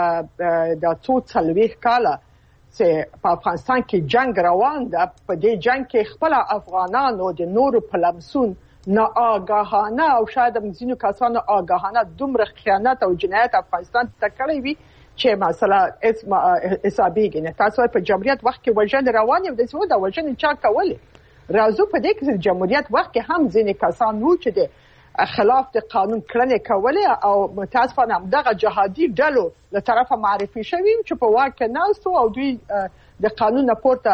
د څو څلوېښت کاله چې په افغانستان کې جنگ روان ده په دې جنگ کې خپل افغانانو د نورو په لمسون نه آگاهانه او شاید ځینو کسانو آگاهانه دومره خیانت او جنایت افغانستان ته کړی وي چې مثلا اسم حسابيږي نه تاسو په جمهوریت وخت کې وژن روان یو د څه د وژن چا کولې راځو په دې کې جمهوریت وخت کې هم ځینې کسان وو چې د خلاف د قانون کړنې کولې او متاسفانه هم دغه جهادي ډلو له طرفه معرفي شوي چې په واکه ناستو او دوی د قانون پورته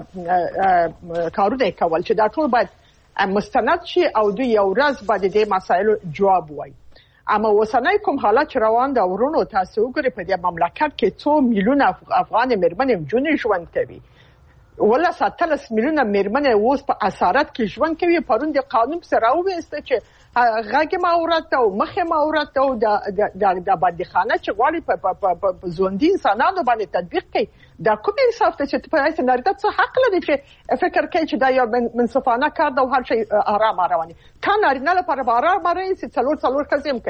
کارونه کول چې دا ټول باید مستند شي او دوی یو ورځ باندې د مسایلو جواب وایي اما وسنۍ کوم حالت روان ده ورونو تاسو وګورئ په دې مملکت کې څو میلیونه افغان مېرمنې جونې ژوند کوي ولا ساتلس میلیونه مېرمنې اوس په اسارت کې ژوند کوي پرون د قانون سره راوېسته چې غږ ما اورته او مخ ما اورته او د د د بندخانه چې غواړي په ژوندۍ انسانانو باندې تطبیق کوي دا کوم انصاف ته چې په اساس نارینه څه حق لري چې فکر کوي چې دا یو منصفانه کار ده او هر شي آرام رواني تا نارینه لپاره آرام راځي چې څلور څلور کزم کوي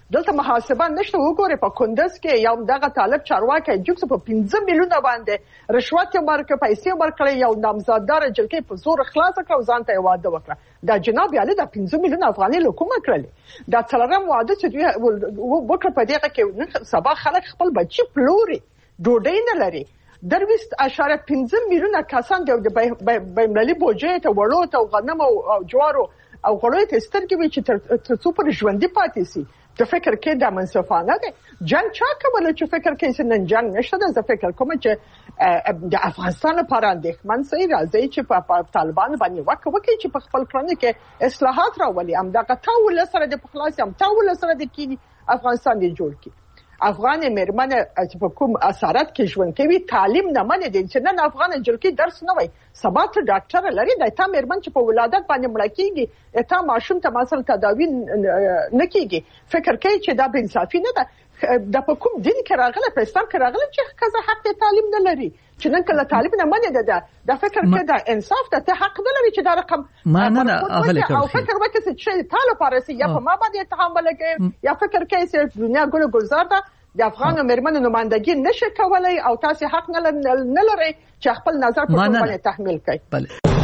دلته محاسبه نشته. وګوره په کندز کې یو دغه طالب چارواکي جوکس په پنځه میلیونه باندې رشوت ورکړ، پیسې ورکړې، یو نامزاددار جلکې په زور خلاص کړ، ځان ته واده وکړه. دا جناب علي د پنځه میلیونه افغانۍ حکومت کړل. دا څلورم واده چې دوی وکړ په دغه کې سبا خلک خپل بچي پلوري، ډوډۍ نه لري. درويست اشاره پنځه میلیونه کسان د بینالمللي بودجې ته وړو ته غنم او جوارو او غوړې ته سترګې وي چې تر څو پر ژوندۍ پاتې سي. ته فکر کې د منصفانه ده جنگ چا کوله چې فکر کې چې نن جنگ نشته. زه فکر کوم چې د افغانستان لپاره اندېښمن سي راځي چې په طالبان باندې وکړي وکړي چې په خپل کړنې کې اصلاحات راولي. هم دا تاول سره د خلاص هم تاول سره د کینی افغانستان دی جوړ کی. افغان مرمنه چې په کوم اثرات کې ژوند کوي تعلیم نه منې دي چې نن افغان جلکی درس نه وای سبا ته ډاکټر لري د تا مرمن چې په ولادت باندې مړ کیږي اته ماشوم ته مثلا تداوی نه کیږي. فکر کوي چې دا بے انصافي نه ده. د په کوم دین کې راغله په اسلام کې راغله چې کزه حق ته تعلیم نه لري چې نن کله تعلیم نه منې ده. دا فکر کې دا انصاف ته حق نه لري چې دا رقم ما نه اغله کوي او فکر وکړي چې تعالی پارسي یا په ما باندې اتهام ولګي یا فکر کوي چې دنیا ګل گلزار ده د افغان مرمنو نمائندګي نشي کولای او تاسو حق نه لري چې خپل نظر په کوم باندې تحمیل کړئ. بله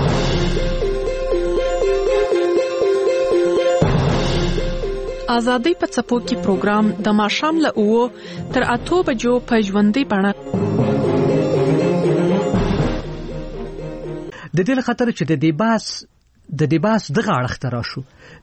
ازادي په څپو کې پروګرام د ماشام له اوو تر اته بجو په ژوندۍ بڼه د دې خاطر چې د دې باس د دې باس دغه اړخ ته راشو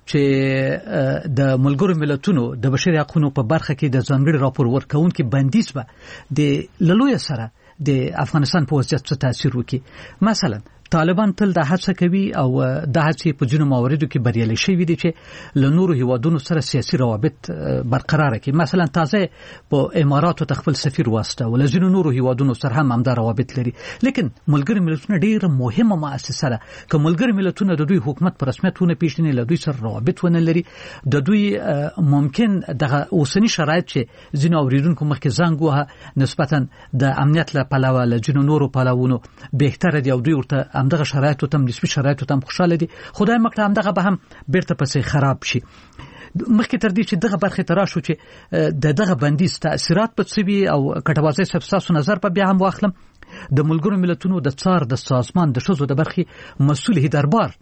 چې د ملګرو ملتونو د بشري حقوقو په برخه کې د ځانګړي راپور ورکونکو بندیز به د لوی سره د افغانستان په وضعیت څه تاثیر وکړي. مثلا طالبان تل د هڅه کوي او د هڅې په جنو مواردو کې بریالي شوي دي چې له نورو هیوادونو سره سیاسي روابط برقرار کړي. مثلا تازه په اماراتو تخفل سفیر واسطه ول ځینو نورو هیوادونو سره هم همدا روابط لري. لیکن ملګری ملتونه ډیره مهمه مؤسسه ده. که ملګری ملتونه د دوی حکومت په رسمیتونه پیژني له دوی سره روابط ونه لري د دوی ممکن دغه اوسنی شرایط چې ځینو اوریدونکو مخکې زنګ وه نسبتا د امنیت له پلوه له ځینو نورو پلوونو بهتره دی او دوی ورته همدغه شرایطو تم نسبی شرایطو تم خوشاله دي. خدای مکړه همدغه به هم بیرته پسې خراب شي. مخکې تر دې چې دغه برخه ترا شو چې د دغه بندیز تاثیرات په څه وي او کټوازي سبساسو نظر په بیا هم واخلم د ملګرو ملتونو د څار د سازمان د شوزو د برخې مسؤل هیدربار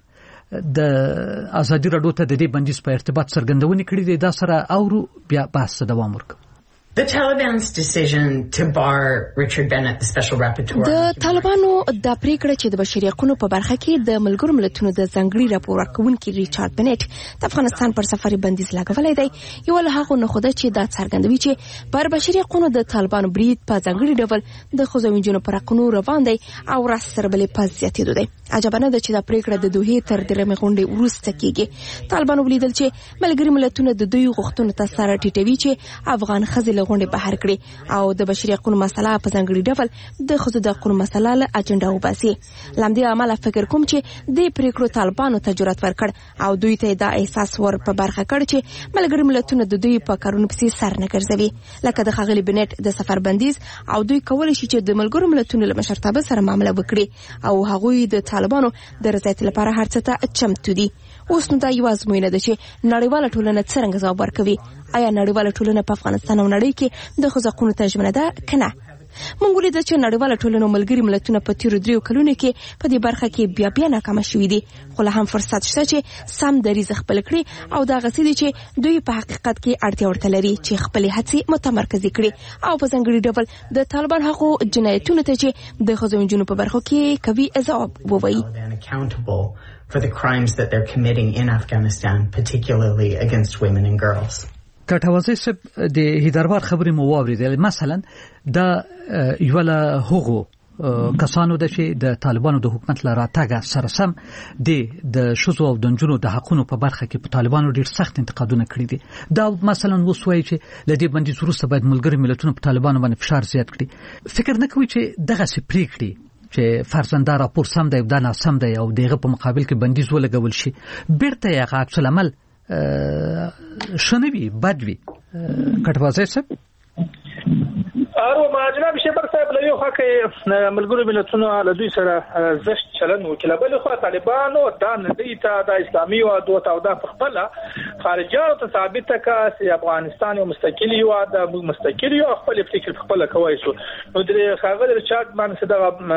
د ازادي راډیو ته د دې بندیز په ارتباط څرګندونې کړې ده. دا سره اورو بیا بحث دوام ورکړو. The Taliban's decision to bar Richard Bennett, the special rapporteur. د طالبانو د پریکړه چې د بشري حقوقو په برخه کې د ملګرو ملتونو د ځنګړي راپور ورکونکي ریچارډ بنټ د افغانستان پر سفر بندیز لګولای دی یو له هغه نه خوده چې دا څرګندوي چې پر بشري حقوقو د طالبانو برید په ځنګړي ډول د خوځوینجونو پر حقوقو روان دی او راس سره بلې پز زیاتېدو دی. عجبانه ده چې د پریکړه د دوه تر درمه غونډې وروسته کېږي. طالبانو ولیدل چې ملګري ملتونو د دوی غوښتنو ته سره ټیټوي چې افغان خزل غونډې بهر کړي او د بشري حقوقو مسله په ځنګړي ډول د خزو د حقوقو مسله له اجنډا وباسي. لامدي عمل فکر کوم چې د پریکړو طالبانو ته جرأت ورکړ او دوی ته دا احساس ور په برخه کړ چې ملګري ملتونو د دوی په کارونو پسې سر نه ګرځوي لکه د خغلی بنټ د سفر بندیز او دوی کولای شي چې د ملګرو ملتونو له مشرتابه سره معامله وکړي او هغوی د طالبانو د رضایت لپاره هر څه ته چمتو دي. اوس نو دا یو ازموینه ده چې نړیواله ټولنه څنګه ځواب ورکوي. آیا نړیواله ټولنه په افغانستان او نړۍ کې د حقوقو ترجمه ده کنه؟ موږ ولیدل چې نړیواله ټولنه ملګري ملتونه په تیرو دریو کلونو کې په دې برخه کې بیا بیا ناکام شوي دي. خو له هم فرصت شته چې سم دریځ خپل کړي او دا غسې دي چې دوی په حقیقت کې اړتیا ورته لري چې خپل هڅې متمرکز کړي او په ځنګړي ډول د طالبان حقوقو جنایتونو ته چې د خزوینجونو په برخه کې کوي ځواب ووایي. For the crimes that they're committing in Afghanistan, particularly against women and girls. کټوازي سب د هیدربار خبرې مو واوریدل. مثلا د یو له هغو کسانو د چې د طالبانو د حکومت لپاره تاګه سره سم د شوزو او د جنونو د حقوقو په برخه کې په طالبانو ډیر سخت انتقادونه کړی دي. دا مثلا وسوي چې لدی بندي وروسته باید ملګری ملتونو په طالبانو باندې فشار زیات کړي. فکر نه کوي چې دغه سي پریکړي چې فرزنده راپور سم دی دا نه سم دی او دغه په مقابل کې بندیز ولګول شي بیرته یې عکس العمل شنوي بدوي. کټوازي سب ارو ما جناب شیبر صاحب له یو خوا کې ملګرو ملتونو له دوی سره زشت چلن وکړه بل خو طالبانو دا نه دی ته د اسلامي او د او د خپل خارجانو ته ثابت کا چې افغانستان یو مستقلی یو د مستقلی یو خپل فکر خپل کوي شو نو د خاغل رچارډ باندې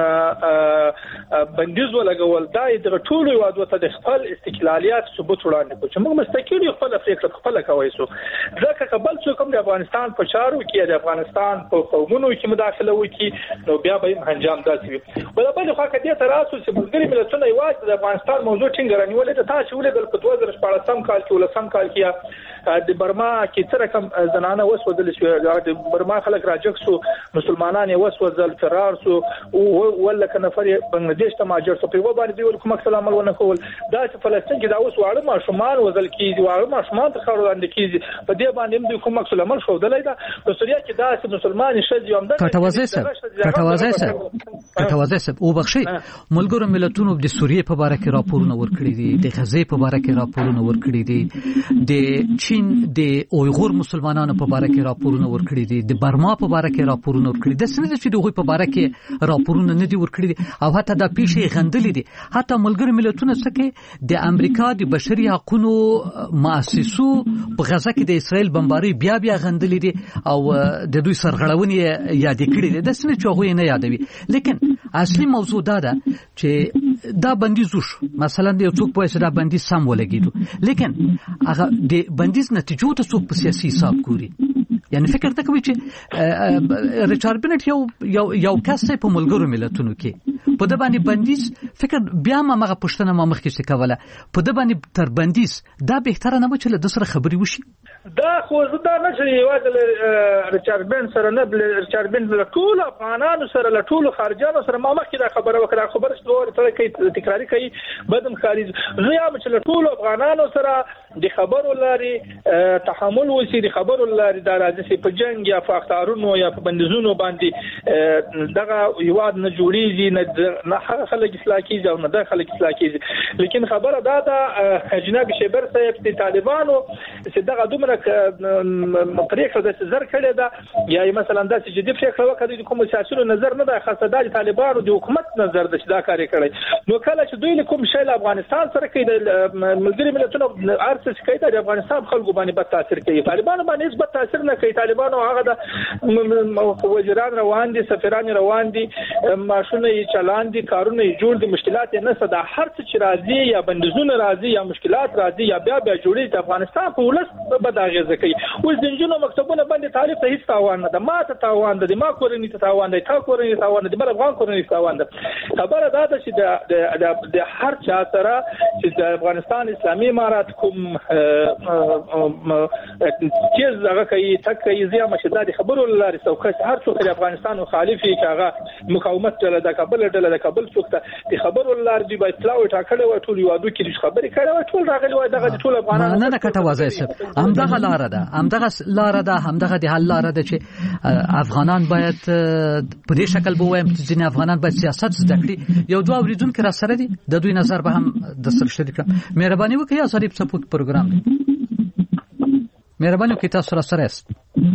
دا بندیز ولګول دا د ټولو یو د د خپل استقلالیت ثبوت وړاندې کوي چې موږ مستقلی خپل فکر خپل کوي شو ځکه قبل څو کوم د افغانستان په چارو کې د افغانستان په قومونو کې مداخله وکړي نو بیا به انجام داسي بل بل خو کدي تراسو چې ملګری ملتونه یوازې د افغانستان موضوع څنګه رانیولې ته تاسو ولې د دوه هزار شپږم کال کې ولسم کال کې د برما کې تر کوم زنانه وسودل شو د برما خلک راجک شو مسلمانان وسودل فرار شو ولا کنفر بنگلاديش ته ماجر شو په و باندې ول کوم سلام ونه کول دا چې فلسطین کې دا اوس واړه ماشومان وزل کیږي واړه ماشومان ته خاورند کیږي په دې باندې د کوم سلام شو دلای دا په سوریا کې دا چې مسلمان شې یوم دا کټوازه سره کټوازه سره کټوازه سره او بخشي ملګرو ملتونو د سوریې په اړه کې راپورونه ورکړي دي د غزې په اړه کې راپورونه ورکړي دي د چین د اویغور مسلمانانو په اړه کې راپورونه ورکړي دي د برما په اړه کې راپورونه ورکړي دي څنګه چې دوی په اړه کې راپورونه نه دي ورکړي دي او حتی دا پیښې غندلې دي حتی ملګرو ملتونو څخه د امریکا د بشري حقوقو مؤسسو په غزه کې د اسرائیل بمباري بیا بیا غندلې دي او د دوی سرغړونې یاد کړې دي د سمې چوغې نه یادوي لیکن اصلي موضوع دا ده چې دا بندیز وشو مثلا د یو څوک په اساس دا بندیز سم ولګیدو لیکن هغه د بندیز نتیجو ته څوک په سیاسي حساب ګوري یعنی فکر ته کوي چې ریچارډ بنټ یو یو یو کس په ملګرو ملتونو کې په د باندې بندیز فکر بیا ما مغه پښتنه ما مخکې څه کوله په د باندې تر بندیز دا به تر نه و چې له سره خبري وشي دا خو زدا نه چې یوازې ریچارډ بنټ سره نه بل ریچارډ بنټ له ټول افغانانو سره له ټول خارجانو سره ما مخکې دا خبره وکړه خبره څلور سره کوي تکراری کوي بدم خارج زه یم چې له ټول افغانانو سره د خبرو لاري تحمل وسی د خبرو لاري دا راځي په جنگ یا په اختارونو یا په بندیزونو باندې دغه یواد نه جوړیږي نه هغه خلک اصلاح کیږي او نه د خلک اصلاح کیږي لیکن خبره دا ده جناب شیبر صاحب د طالبانو چې دغه دومره پریکړه د زر کړي دا یا مثلا د جدي پریکړه وکړي د کوم سیاسي نظر نه د خاصه د طالبانو د حکومت نظر د دا کاری کړي نو کله چې دوی کوم شی له افغانستان سره کوي د ملګری ملتونو ارڅ کوي د افغانستان خلکو باندې بد تاثیر کوي طالبانو باندې هیڅ بد تاثیر نه کوي طالبانو هغه د وزیران روان دي سفیران روان دي ماشونه یې چلان دي کارونه یې جوړ دي مشکلات نه صدا هر څه چې راځي یا بندیزونه راځي یا مشکلات راځي یا بیا بیا جوړي د افغانستان په ولس بد اغیزه کوي اوس د جنونو مکتبونه باندې تعریف ته هیڅ تاوان نه ده ما ته تاوان ده ما کورنۍ ته تاوان ده تا کورنۍ تاوان ده بل افغان کورنۍ تاوان ده خبره دا ده چې د د هر چا سره چې د افغانستان اسلامي امارات کوم چیز هغه کوي تک یې زیه مشداد خبرو لاري څوک هر څوک د افغانستان مخالفي هغه مقاومت ډله د کابل ډله د کابل څوک ته د خبرو لاري دی باید پلاو ټاکلې و ټول یو د کې خبرې کړي و ټول راغلي و دغه ټول افغانان نه نه کټه وځي سب همدغه لار ده همدغه لار ده همدغه د حل لار ده چې افغانان باید په دې شکل به وایم چې ځینې افغانان باید سیاست زده کړي یو دوه اوریدونکو را سره دي د دوی نظر به هم د سره شریک کړم مهرباني وکړئ یا صریب سپورت پروګرام دی مهرباني وکړئ تاسو را سره است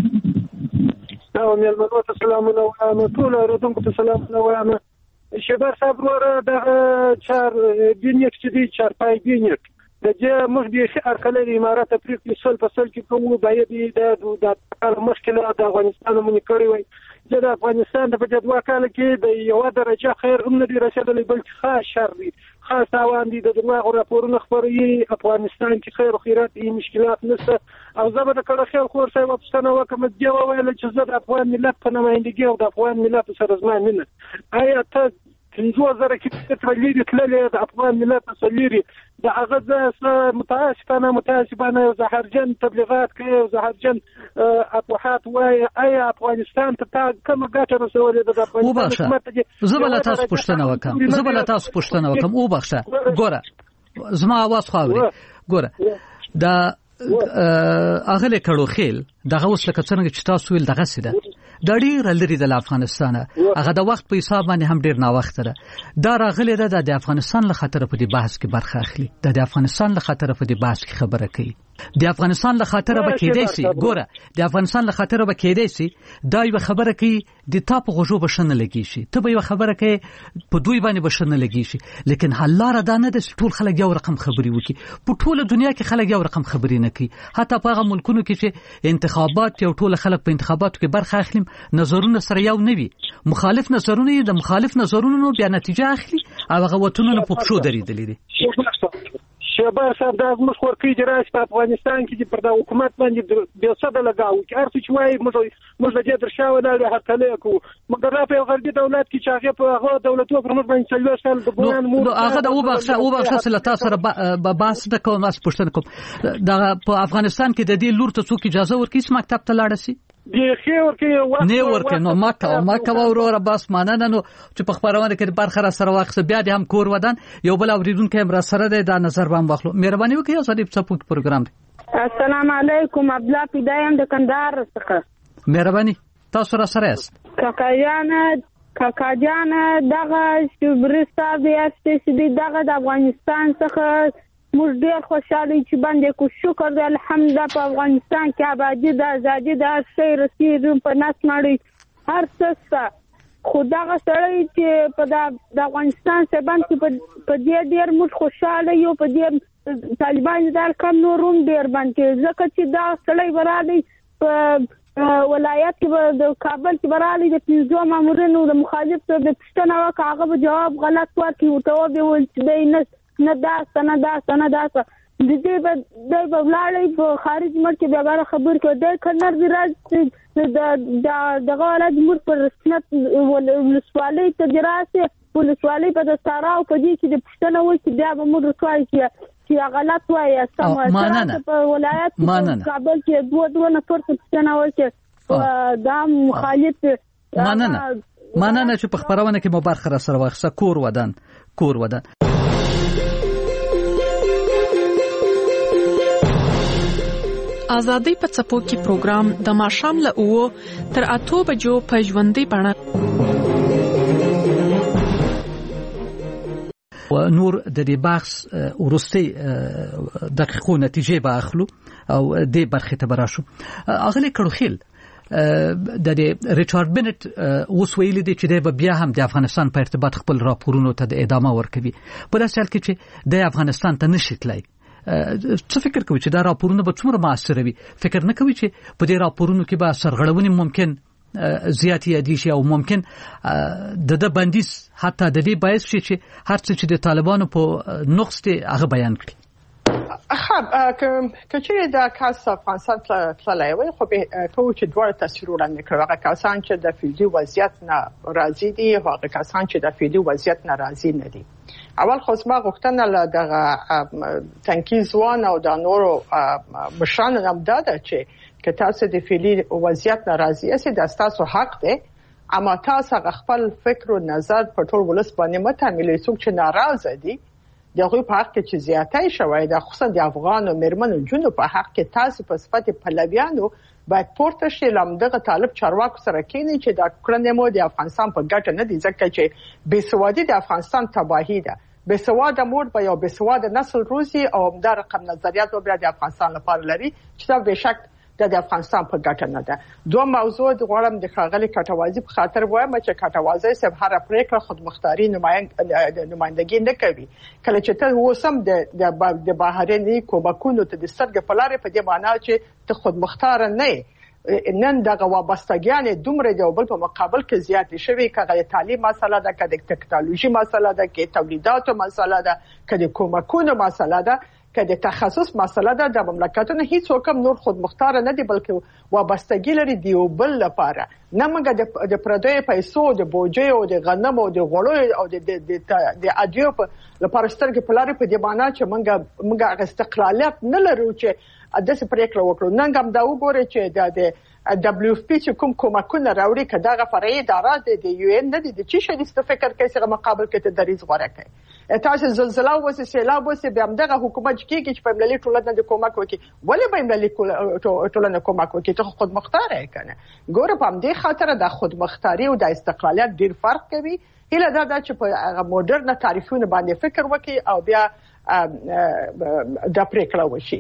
او مېلمنو ته سلامونه وایم ټول اوریدونکو ته سلامونه وایم شیبر صاحب ورته د چار دینیک چې دی چار پای دینیک د دې موږ به ارکلې امارات افریقا سل په سل کې کومو باید د د مشکله د افغانستان مونږ کړی وای د افغانستان په جدوا کال کې د یو درجه خیر هم نه دی رسیدلی بلکې خاص شر دی خاص تاوان دي د دغه راپورونه خبري افغانستان کې خیر او خیرات ای مشکلات نشته او زبر کړه خیر خور صاحب پښتنه وکم دی ویل چې زه د افغان ملت په نمائندګي او د افغان ملت سره زما مینه آیا ته پنځه زره کې تولید تللې د افغان ملت مسليري د هغه متاسفانه متاسفانه زهرجن تبلیغات کوي زهرجن اطروحات وای آیا افغانستان ته کوم ګټه رسولې د افغانستان حکومت زبل تاسو پښتنه وکم زبل تاسو پښتنه وکم او بخښه ګوره زما आवाज خاوري ګوره دا اغله کړو خیل دغه اوس لکه څنګه چې تاسو ویل دغه سیده د ډیر لري د افغانستان هغه د وخت په حساب باندې هم ډیر نا وخت ده دا راغلی ده د افغانستان له خطر په دې بحث کې برخه اخلي د افغانستان له خطر په دې بحث کې خبره کوي د افغانستان له خاطر به کېدای شي ګوره د افغانستان له خاطر به کېدای شي دا یو خبره کوي د تا په غوږو بشنه لګي شي ته به یو خبره کوي په دوی باندې بشنه لګي شي لیکن حلاره دا نه د ټول خلک یو رقم خبري وکي په ټول دنیا کې خلک یو رقم خبري نه کوي حتی په هغه ملکونو کې چې انتخابات یو ټول خلک په انتخاباتو کې برخه اخلي نظرونه سره یو نه وي مخالف نظرونه د مخالف نظرونو بیا نتیجه اخلي او هغه وطنونه په پښو درېدلې دي شهباز صاحب دا زموږ خورکۍ چې راشي په افغانستان کې چې پر دا حکومت باندې بې صده لګاو چې هر څه چې وایي موږ موږ له دې درشاو نه هرکلی کوو مګر دا په یو غربي دولت کې چې هغې په هغه دولتونو پر موږ باندې څلوېښت کال د ګویان نو هغه د وبخښه وبخښه چې له تا سره بحث نه کوم بس پوښتنه کوم دا په افغانستان کې د دې لور ته څوک اجازه ورکړي چې مکتب ته لاړه شي دی خې ورکه نه ورکه نو مکه مکه وروره بس ماننه نو چې په خبرونه کې برخه را سره واخصه بیا د هم کور ودان یو بل اوریدونکو هم را سره د نظر باندې واخلو مهرباني وکړئ یو صدیق صفوک پروګرام دی السلام علیکم عبد الله پیدایم د کندهار څخه مهرباني تاسو را سره است کاکاجان کاکاجان دغه شبرستا د اس سی دی دغه د افغانستان څخه موږ ډېر خوشاله چې باندې کو شکر دی الحمدلله په افغانستان کې آبادي د ازادي د هر شی رسېږي په نس نړۍ هر څه خو دغه سړی چې په د افغانستان سبان کې په دې ډېر موږ خوشاله یو په دې طالبان د کم نوروم ډېر باندې ځکه چې دا سړی برالی په ولایت کې د کابل کې برالی د پنځو مامورینو د مخالف د پښتنه وکړه هغه به جواب غلط ورکړي او ته به ویل چې دی نه نه دا نه دا نه دا د دې به د بلالې په خارج ملک به غره خبر کې د کنر دی راځي د دغه ولادت مر پر رسمیت ولسوالۍ ته دراسه ولسوالۍ په د سارا او په دې کې د پښتنه وایي چې بیا به مر رسوي چې غلط وایي سم په ولایت کابل کې دوه دوه نفر پښتنه وایي چې دا مخالف ماننه ماننه چې په خبرونه کې مبارخه را سره واخصه کور ودان کور ودان آزادۍ په څپو کې پروګرام د ماښام له اوو تر اتو بجو په ژوندۍ بڼه و نور د دې بحث ورستي دقیقو نتیجې به اخلو او د برخه ته براشو اغلی کړوخیل د ریچارډ بنټ اوس ویلي دی چې د بیا هم د افغانستان په ارتباط خپل راپورونو ته د ادامه ورکوي په داسې حال کې چې د افغانستان ته نشي تلای څه فکر کوي چې دا راپورونه به څومره موثر وي فکر نه کوي چې په دې راپورونو کې به سرغړونې ممکن زیاتې یادې شي او ممکن د د بندیز حتی د دې باعث شي چې هر څه چې د طالبانو په نقص ته هغه بیان کړي خب کچې دا کاس افغانستان تللی وي خو به کوم چې دوه تصویر وړاندې کړو هغه کسان چې د فعلي وضعیت نه راضي دي او هغه کسان چې د فعلي وضعیت نه راضي نه دي اول خو ما غوښتنه له دغه تنکي ځوان او د نورو مشرانو هم دا ده چې که تاسو د فعلي وضعیت نه راضي یاست دا تاسو حق دی اما تاسو خپل فکر او نظر په ټول ولس باندې متعاملوي څوک چې ناراضه دي دغه په حق کې چې زیاتای شوی دا خصوصا د افغان او مرمنو جنو په حق کې تاسو په صفت پلویانو باید پورته شي لمدغه طالب چارواکو سره کینی چې دا کړنې مو د افغانستان په ګټه نه دي ځکه چې بېسوادي د افغانستان تباهي ده بېسواده مور به یو بېسواده نسل روزي او دا رقم نظریات به د افغانستان لپاره لري چې دا بهشک د افغانستان په ګټه نه ده دوه موضوع د غوړم د خاغلی کټوازی په خاطر وایم چې کټوازی سب هر پریکړه خودمختاري نمائندګي نه کوي کله چې ته وسم د د بهرني کومکونو ته د سترګې په لارې په دې معنی چې ته خودمختار نه نن دغه وابستګیان دومره د بل په مقابل کې زیات شوي کغه تعلیم مسله ده کده ټکنالوژي مسله ده کې تولیداتو مسله ده کده کومکونو مسله ده که د تخصص مسله ده د مملکتونو هیڅ حکم نور خود مختار نه دی بلکې وابستګي لري دی بل لپاره نه موږ د پردوی پیسو د بوجي او د غنم او د غوړو او د د اډیو لپاره سترګې په لارې په دی باندې چې موږ موږ استقلالیت نه لرو چې د څه پریکړه وکړو نن هم دا وګورئ چې د دبليو اف پی چې کوم کومکونه راوړي کداغه فرعي اداره د یو ان نه دي چې شې د فکر کوي چې مقابل کې ته دریز غوړه کوي تاسو زلزلہ وسه سیلاب وسه به همدغه حکومت کې چې په ملي ټولنه د کومک وکي ولې به ملي ټولنه کومک وکي ته خود مختار کنه ګوره په دې خاطر د خود مختاري او د استقلالیت ډیر فرق کوي هله دا چې په مدرن تعریفونه باندې فکر وکي او بیا د پریکړه وشي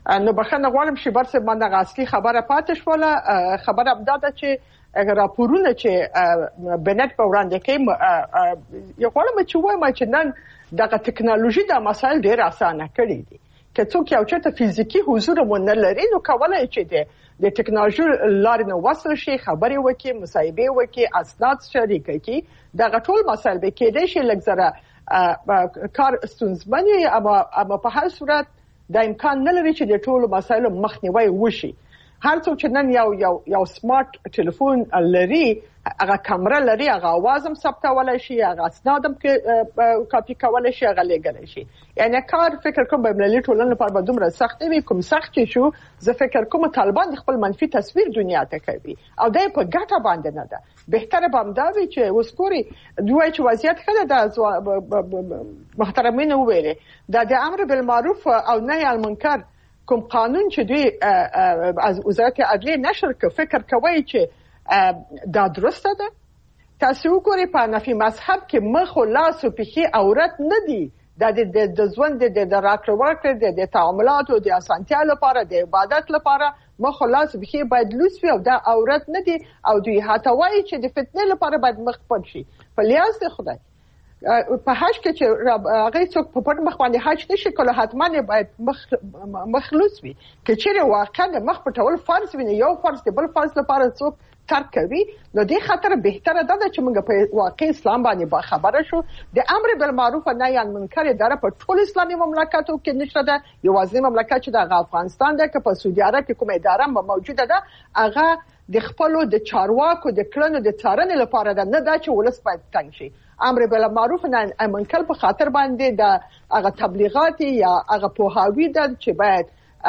نو بخنه غواړم چې برسه باندې اصلي خبره پاتې شوله. خبره ابداده چې راپورونه چې بنت په وړاندې کوي یو غواړم چې وایم چې نن دغه ټکنالوژي د مسایل ډیر اسانه کړی دي. که څوک یو چاته فزیکی حضور مونږ لري نو کولای چې د ټکنالوژي لارې نو وصل شي، خبرې وکړي، مصاحبه وکړي، اسناد شریک کړي. دغه ټول مسایل به کېدای شي لږ زره کار ستونزمن وي، اما په هر صورت د امکان نه لري چې د ټولو مسایلو مخنیوي وشي. هر څوک چې نن یو یو یو سمارټ ټلیفون لري، هغه کیمرا لري، هغه आवाज هم ثبتولای شي، هغه اسناد هم کاپی کولای شي، هغه لګولای شي. یعنی کار فکر کوم به ملي ټولنې لپاره به دومره سخت وي کوم سخت شو. زه فکر کوم طالبان خپل منفي تصویر دنیا ته کوي او دای په ګټه باندې نه ده. بهتره به دا وي چې وسکوري دوی چې وضعیت خله د محترمین وویل دا د امر بالمعروف او نهی عن المنکر کوم قانون چې دوی از وزارت عدلیه نشر ک فکر کوي چې دا درسته ده. تاسو وګورئ په نفي مذهب کې مخ او لاس او پښې عورت نه دي. دا د ژوند د راکړه ورکړه د تعاملات او د اسانتیا لپاره د عبادت لپاره مخ او لاس او پښې باید لوس وي او دا عورت نه دي او دوی هاته وایي چې د فتنې لپاره باید مخ پټ شي. په لیاز د خدای په حج کې چې هغه څوک په پټ مخ باندې حج نشي کولای، حتما باید مخ مخلوص وي. که چیرې واقعا مخ پټول فرض وي، یو فرض دی بل فرض لپاره څوک ترک کوي، نو دې خاطر بهتره ده چې موږ په واقع اسلام باندې با خبره شو. د امر بالمعروف او نهی عن منکر دره په ټول اسلامي مملکتو کې نشته ده. یوازې مملکت چې د افغانستان ده که په سعودي عرب کې کومه اداره موجوده ده، هغه د خپلو د چارواکو د کړنو د څارنې لپاره ده، نه دا چې ولس باید تنګ شي. امر بالمعروف او نهی عن منکر په خاطر باندې د هغه تبلیغات یا هغه پوهاوی ده چې باید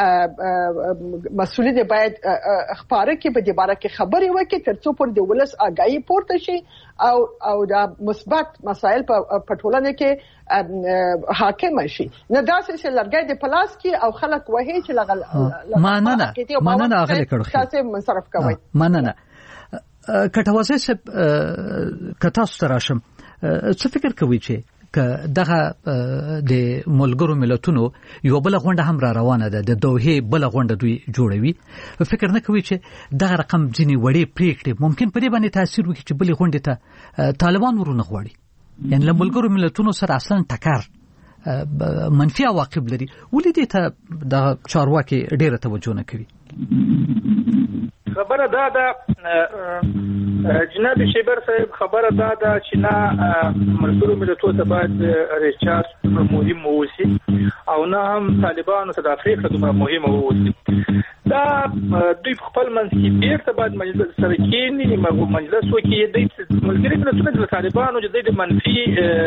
مسؤلیت باید خبره کې په دې باره کې خبرې وکړي ترڅو پر د ولس آگاهی پورته شي او او د مثبت مسایل په ټولنه کې حاکم شي. نه داسې چې لرګي د پلاس کې او خلک وهي چې لغل مننه مننه غلې کړو تاسو منصرف کوئ. مننه کټوازه سب کتا ستراشم څه فکر کوي چې که دغه د ملګرو ملتونو یو بل غونډه هم را روانه ده، د دوحه بل غونډه دوی جوړوي، فکر نه کوي چې دغه رقم ځینی وړي پریکړې ممکن په دې باندې تاثیر وکړي چې بل غونډه ته طالبان ورونه غواړي؟ یعنی له ملګرو ملتونو سره اصلا ټکر منفي عواقب لري. ولې دې ته د چارواکي ډیره توجه نه کوي؟ خبره دا ده جناب شیبر صاحب، خبره دا ده چې نه ملګرو ملتونو ته باید ریچارج مهم ووسی او نه هم طالبانو ته د افریقا دومره مهم ووسی. دا دوی خپل منځ کې بیرته باید مجلس سره کېني، مجلس وکړي. د ملګرو ملتونو د طالبانو د منفي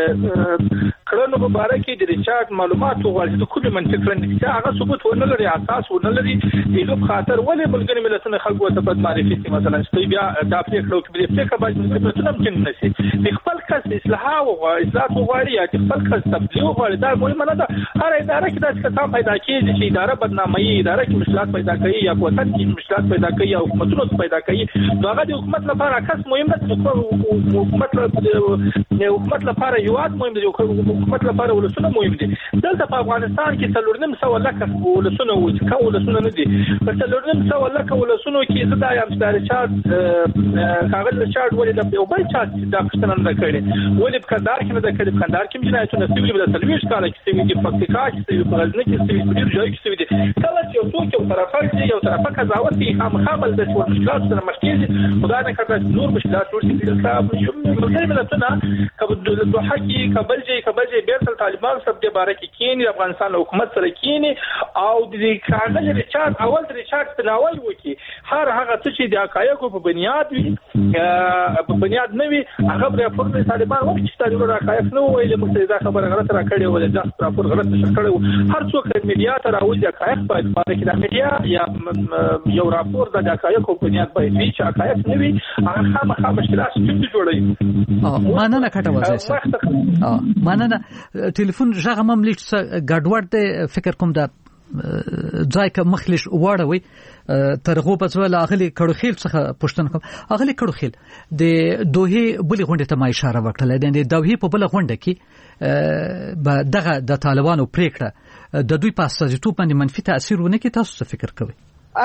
کړنو په اړه کې د ریچارج معلومات وغواړي چې کومه منفي کړنې چې هغه ثبوت ونه لري، اساس ونه لري. د لوب خاطر ولې ملګرو ملتونو خلکو ته بد معرفي کوي؟ مثلا چې بیا د افریقا کې د افریقا باید ملګرو ممکن نشي د خپل کس اصلاح او اصلاح وغواړي یا خپل کس تبلیغ وغواړي. دا مهمه نه ده. هر اداره کې د څه پیدا کیږي چې اداره بدنامي اداره کې مشکلات پیدا کوي یا قوت کې مشکلات پیدا کوي یا حکومتونو پیدا کوي. نو هغه د حکومت لپاره کس مهم ده، حکومت د حکومت لپاره یواد مهم دي، حکومت لپاره ولسونه مهم دي. دلته په افغانستان کې څلورنیم سو لکه ولسونه و چې کوم ولسونه نه دي. په څلورنیم سو لکه ولسونو کې زدا یم چې د ریچارج کاغذ ریچارج ولې د یو بل چا د پښتنه نه کړي، ولې په کندهار کې نه د کړي. په کندهار کې جنایتونه سوي د تلويش کال کې سوي دي، پکتیکا کې سوي، په غزنی کې سوي، په ډیر ځای کې سوي دي. کله چې یو څوک یو طرفه دي یو طرفه قضاوت کوي خامخابل د مشکلات سره مخ کېږي. خدای نه کړه نور مشکلات ټول شي د صاحب یو ملګری ملتونه کبه د دوحه کې کبل جې کبل جې بیرته طالبان سره د باره کې کېني، افغانستان حکومت سره کېني او د کاغذ ریچارج اول ریچارج تناول وکي. هر هغه څه چې د حقایقو په بنیاد وي په بنیاد نه وي هغه پر فرض طالبان وکړي چې طالبان حقایق نه ویل مستعده خبره غلط را کړې ولا د راپور غلط نشر کړو. هر څوک میډیا ته راوځي حقایق باید پاره کې د میډیا یا یو راپور د حقایقو په بنیاد باید وي چې حقایق نه وي هغه خامخا مشکلات جوړوي. مانه کټه وځي اه مانه ټلیفون ژغه مملک ګډوډ دی. فکر کوم دا ځای که مخلش واړوي ترغو په ځول اغلی کړوخیل څخه پښتنه کوم. اغلی کړوخیل د دوه بلې غونډه ته ما اشاره وکړه. د دوه په بل غونډه کې به دغه د طالبانو پریکړه د دوی په استازیتوب باندې منفي تاثیر ونه کوي؟ تاسو څه فکر کوئ؟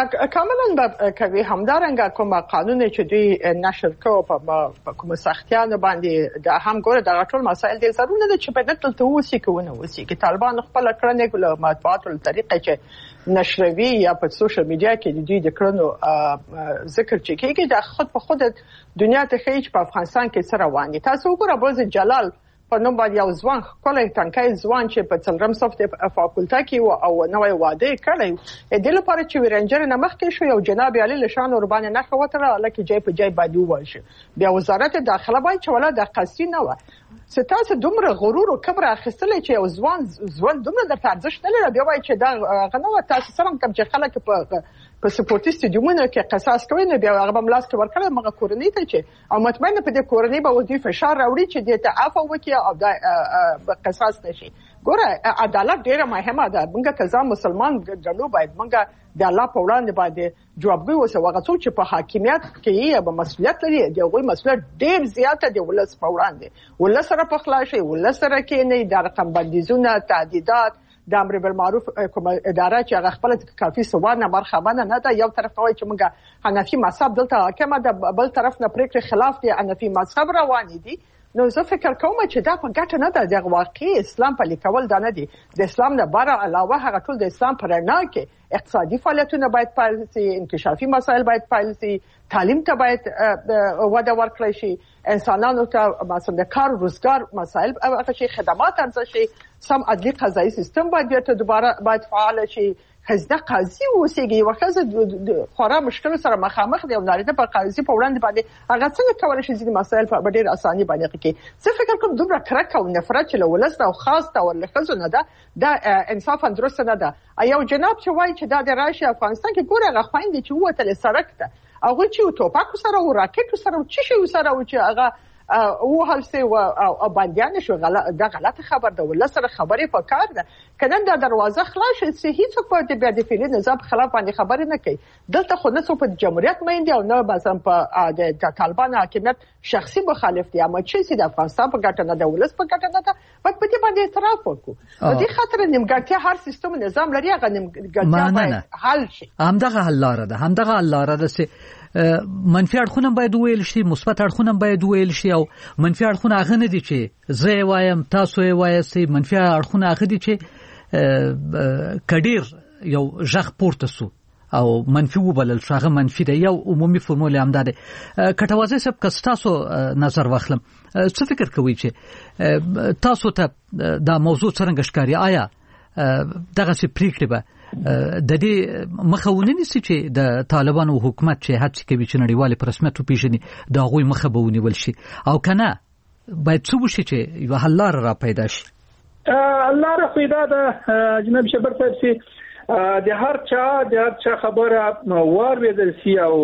کاملا به کوي. همدارنګه کوم قانون چې دوی نشر کوي په کوم سختیانو باندې د هم ګوره د ټول مسایل د ضروري نه چې په دې تل اوسې کوونه اوسې کې طالبان خپل کړنې له مطبوعاتو له طریقې چې نشروي یا په سوشل میډیا کې د دوی د کړنو ذکر چې کېږي د خود په خود دنیا ته ښیي چې په افغانستان کې څه روان دي. تاسو وګورئ بوز جلال په نوم باندې یو ځوان کولای تنکای ځوان چې په څلورم صف د فاکولټه کې او نوې واده کړی د لپاره چې ورنجر نه مخکې شو یو جناب علي لشان ور باندې نه خوتره لکه جای په جای باندې ووالشه. بیا وزارت داخله باندې چې ولا د قصدي نه و ستاسو دومره غرور او کبر اخیستل چې یو ځوان ځوان دومره د ارزښت نه لري. بیا وایي چې دا غنوه تاسو سره کوم چې خلک په په سپورتي سټډیومونو کې قصاص کوي نه بیا هغه بم لاس کې ورکړل مګه کورنۍ ته چې او مطمئنه په دې کورنۍ به ودی فشار راوړي چې دې ته عفو وکړي او دا قصاص نشي. ګوره عدالت ډیره مهمه ده. موږ ته ځم مسلمان ګڼو باید موږ د الله په وړاندې باندې جوابګوي اوسو. هغه څوک چې په حاکمیت کې یې به مسؤلیت لري د هغوی مسؤلیت ډیر زیاته دی ولس په وړاندې. ولس سره په خلاصي ولس سره کې نه د رقم بندیزونه تعدیدات د امر بالمعروف کوم اداره چې هغه خپل کافي سواد نه برخمنه نه ده. یو طرف وایي چې موږ حنفي مذهب دلته حاکم ده بل طرف نه پریکړه خلاف دي حنفي مذهب روان دي. نو زه فکر کوم چې دا په ګټه نه ده. د واقعي اسلام په لیکول دا نه دي. د اسلام نه بار علاوه هغه ټول د اسلام پر رڼا کې اقتصادي فعالیتونه باید پیل شي، انکشافي مسایل باید پیل شي، تعلیم ته باید وده ورکړل شي، انسانانو ته مثلا د کار روزګار مسایل هغه شي، خدمات انځ شي، سم عدلي قضایي سیستم باید ته دوباره باید فعال شي. خزده قاضي اوسېږي وخزه خورا مشکل سره مخامخ دی او نارینه په قاضي په وړاندې باندې هغه څنګه کولای شي ځینې مسایل په ډېر اساني باندې کوي. زه فکر کوم دومره کرکه او نفرت چې له ولس او خاص تور له خزو نه ده دا انصافا درست نه ده. یو جناب چې وایي چې دا د راشي افغانستان کې ګوره هغه خويندې چې وته سړک ته هغه چې توپاک سره او راکټ سره چې شي سره او چې هغه او هلسه او باندې شو غلط دا غلطه خبر ده. ولله سره خبرې په کار ده. کله دا دروازه خلاص شي هیڅ په دې بیا د فعلی نظام خلاف باندې خبرې نه کوي. دلته خو نه څو په جمهوریت مېندي او نه مثلا په د طالبان حاکمیت شخصي مخالف دي اما چې د افغانستان په ګټه نه ده ولس په ګټه نه ده باید په دې باندې اعتراف وکړو. د دې خاطر نیمګړتیا هر سیستم نظام لري هغه نیمګړتیا باید حل شي. همدغه حل لاره ده همدغه حل لاره ده چې منفي اړخونه باید ویل شي، مثبت اړخونه باید ویل شي او منفي اړخونه هغه نه دي چې زه وایم تاسو یې وایي. منفي اړخونه هغه دي چې کډیر یو ژغ پورته سو او منفي وبلل شو هغه منفي ده. یو عمومي فرمول هم ده. کټوازه سب که تاسو نظر واخلم څه فکر کوئ چې تاسو ته دا موضوع څنګه ښکاري؟ آیا دغه څه پریکړه به د دې مخاوني نسی چې د طالبانو حکومت چې هڅه کوي چې نړیوال په رسمیت وپیژني دا غوي مخه به ونیول شي او کنه باید څه وشي چې یو حل لار را پیدا شي؟ الله را پیدا ده جناب شبر صاحب سي د هر چا د هر چا خبره واردل سي او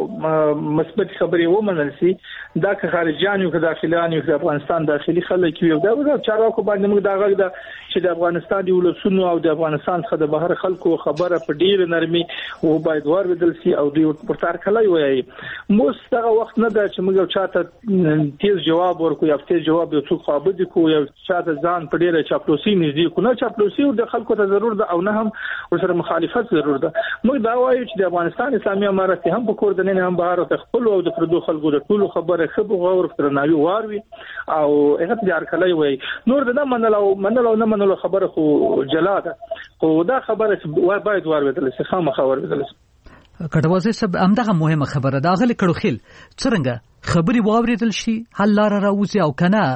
مثبت خبري ومنل سي. دا که خارجيان یو که داخليان یو د افغانستان داخلي خلک یو دا د چارواکو باندې موږ دا غږ ده چې د افغانستان دی ولسونو او د افغانستان څخه د بهر خلکو خبره په ډیر نرمي او باید واردل سي او دوی پرتار کله وایي. موږ دغه وخت نه ده چې موږ چاته تیز جواب ورکو یا تیز جواب یو څوک خابد کو یا چاته ځان په ډیره چاپلوسي نږدې کو نه. چاپلوسي د خلکو ته ضرور ده او نه هم ورسره مخالفت ضرور ده. موږ دا وایو چې د افغانستان اسلامي امارت هم په کور د نه هم بهر ته خپل او د پردو خلکو د ټولو خبره خبر غور ترناوي واروي او هغه تجار کله وي. نور د نه منلو منلو نه منلو خبره خو جلاده خو دا خبره باید واروي شي خامہ خبر بدل شي. کټوازه سب همدغه مهمه خبره ده. غل کړو خل څنګه خبري واوریدل شي حل لار راوځي او کنه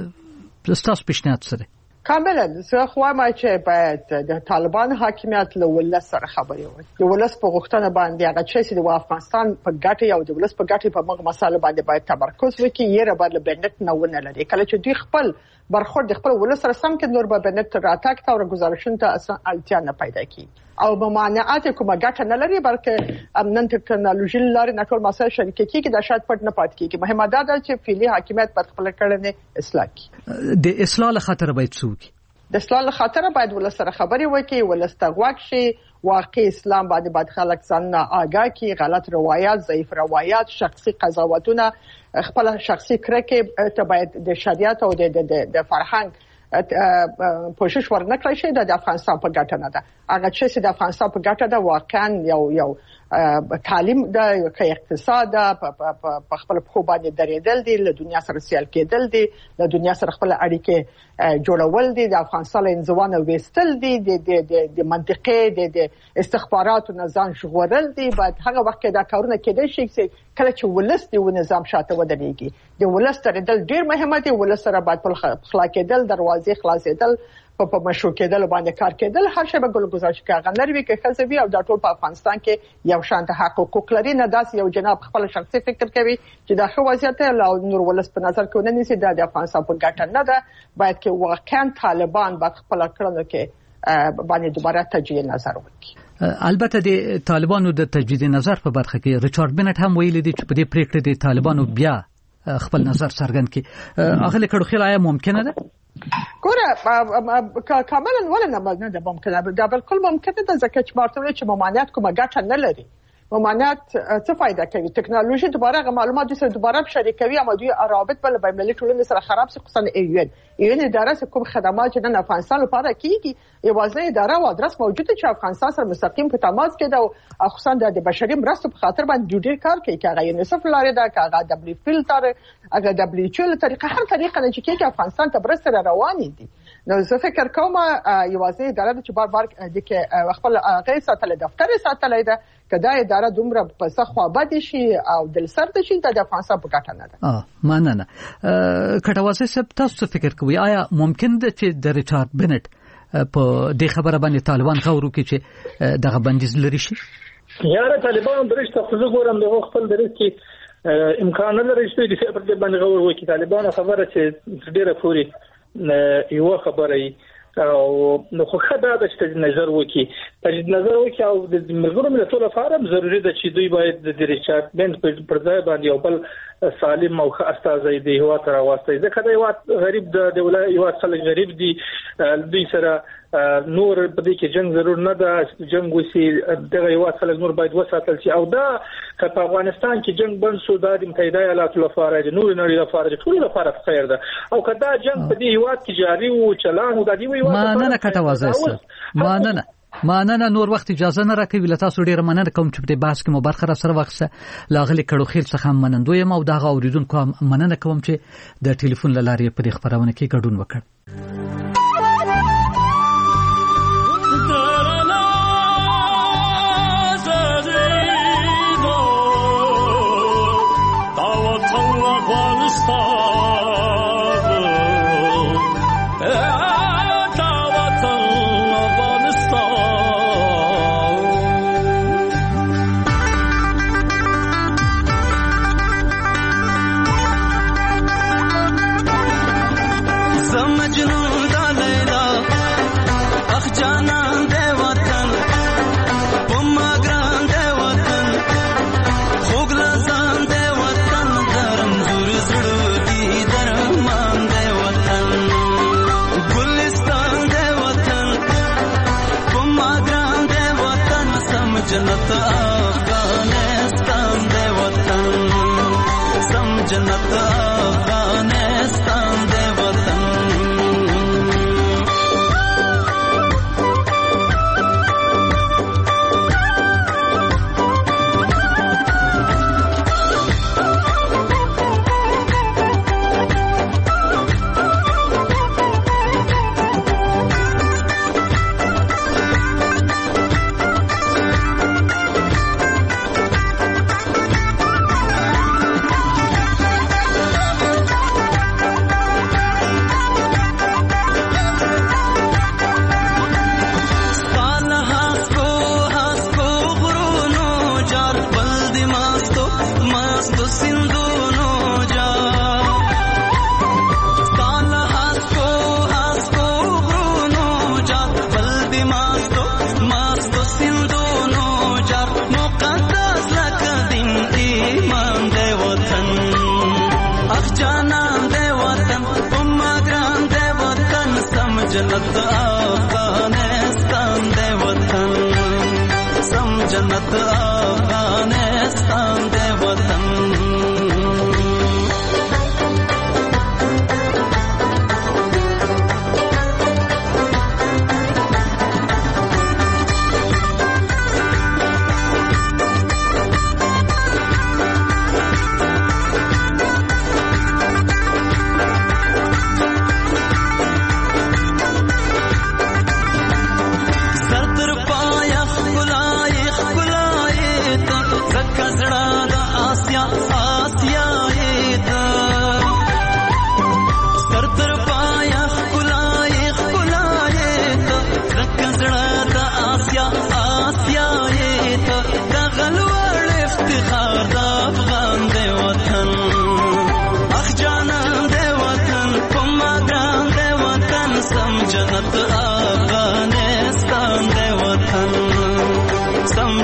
ستاسو پیشنهاد سره کاملا زه خو ما چې باید د طالبان حاکمیت له ولس سره خبرې وکړي. د ولس په غوښتنه باندې هغه چې د افغانستان په ګټه او د ولس په ګټه په موږ مسایل باندې باید تمرکز وکړي. یره باید بنت نه ونه لري کله چې دوی خپل برخورد خپل ولس سره سم کې نور به بنت راتاک تا او گزارشون ته اصلا التیا نه پیدا کی او ممانعات کومه ګټه نه لري بلکې امنن ټکنالوژي لري نه ټول مسایل شریک کیږي د شاید پټ نه پات کیږي. مهمه ده چې فعلی حاکمیت په خپل کړنې اصلاح کړي. د اصلاح لخاطر باید څوک د اصلاح لخاطر باید ولس سره خبرې وکړي، ولس ته غوږ شي، واقعي اسلام باندې باید خلک ځان آگاه کړي، غلط روایت، ضعیف روایت، شخصي قضاوتونه، خپل شخصي کرکه ته باید د شریعت او د د فرهنګ پوښښ ورنکړی شي د افغانستان په ګټه نه ده. هغه چې د افغانستان په ګټه ده واقعا یو یو تعلیم د اقتصاد په خپل په باندې درېدل دي، له دنیا سره سیال کېدل دي، له دنیا سره خپل اړیکې جوړول دي، د افغانستان له انزوانه وېستل دي، د د منطقې د استخباراتو نه ځان ژغورل دي. باید هغه وخت کې دا کارونه کېدای شي چې کله چې ولس دی و نظام شاته ودرېږي. د ولس درېدل ډېر مهمه دي. ولس سره باید په خلا کېدل، دروازې خلاصېدل، په مشروع کېدل باندې کار کېدل، هر شی به ګل گذاشت کې غنر وی کې خزوی او د ټول په افغانستان کې یو شان ته حقوق لري. نه داس یو جناب خپل شخصي فکر کوي چې دا خو وضعیت له نور ولس په نظر کې ونه نیسي، د افغانستان په ګټه نه ده. باید کې واقعا طالبان باید خپل کړنو کې باندې دوباره تجدید نظر وکړي. البته د طالبانو د تجدید نظر په برخه کې ریچارډ بنټ هم ویلي دی چې په دې پریکړه د طالبانو بیا خپل نظر څرګند کړي. اغه کړو خیر آیا ممکنه ده؟ ګوره کاملا ولا نه ده ممکنه، دا بالکل ممکنه ده، ځکه چې مارته چې ممانعت کومه ګټه نه لري. ممانعت څه فائدہ کوي؟ ټکنالوژي دوباره معلومات سره دوباره شریکوي، اما دوی روابط بل بین المللي ټولنې سره خراب شي، خصوصا ایون ایون اداره کوم خدمات چې د افغانستان لپاره کیږي یوازې اداره او ادرس موجوده چې افغانستان سره مستقیم په تماس کې ده، او خصوصا د بشري مرستو په خاطر باندې ډېر کار کوي. کاغه یونیسف لاره ده، کاغه دبليو فلټر، هغه دبليو چ له طریقه هر طریقه چې کېږي افغانستان ته برسره رواني دي. نو زه فکر کوم یوازې اداره چې بار بار د کې خپل غیر ساتل دفتر ساتلای ده، کدا اداره دومره په څخه بد شي او دل سرد شي د افغانستان په ګټه نه ده. اه مننه. کټواسه سب تاسو فکر کوي آیا ممکن ده چې د ریچارډ بنټ په دې خبره باندې طالبان غوړو کې چې دغه بندیز لري شي؟ یاره طالبان درشته خو زه ګورم دغه خپل درس کې امکان نه لري چې د خبر د باندې غوړ وکړي. طالبان خبره چې ډیره پوری یو خبره او نو خو خدای د تجدید نظر وکي تجدید نظر وکي او د ملګرو ملتونو لپاره ضروری ده چې دوی باید د ریچارډ بنټ پر ځای باندې یو بل سالم او استازي دی هوا تر واسطه ځکه دا یو غریب د ولایت یو خلک غریب دي، دوی سره نور په دې کې جنگ ضرور نه ده، جنگ وسی دغه یو خلک نور باید وساتل شي. او دا په افغانستان کې جنگ بند شو د متحده ایالاتو لپاره د نور نړۍ لپاره د ټول لپاره خیر ده، او کدا جنگ په دې هیواد کې جاری او چلان او د دې یو ما نه کټوازه است ما نه ما نه نور وخت اجازه نه راکوي. لته سو ډیر مننه کوم چې په بحث کې مو برخه را سره وخت لاغلي کړو خیر څخه منندوی ما او دا اوریدونکو مننه کوم چې د ټلیفون لارې په خبرونه کې ګډون وکړ. जन्नत अफगानिस्तान दे वतन सम जन्नत अफगानिस्तान दे वतन जन्नत अफगानिस्तान दे वतन सम जन्नत अफगानिस्तान दे वतन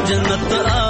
جنت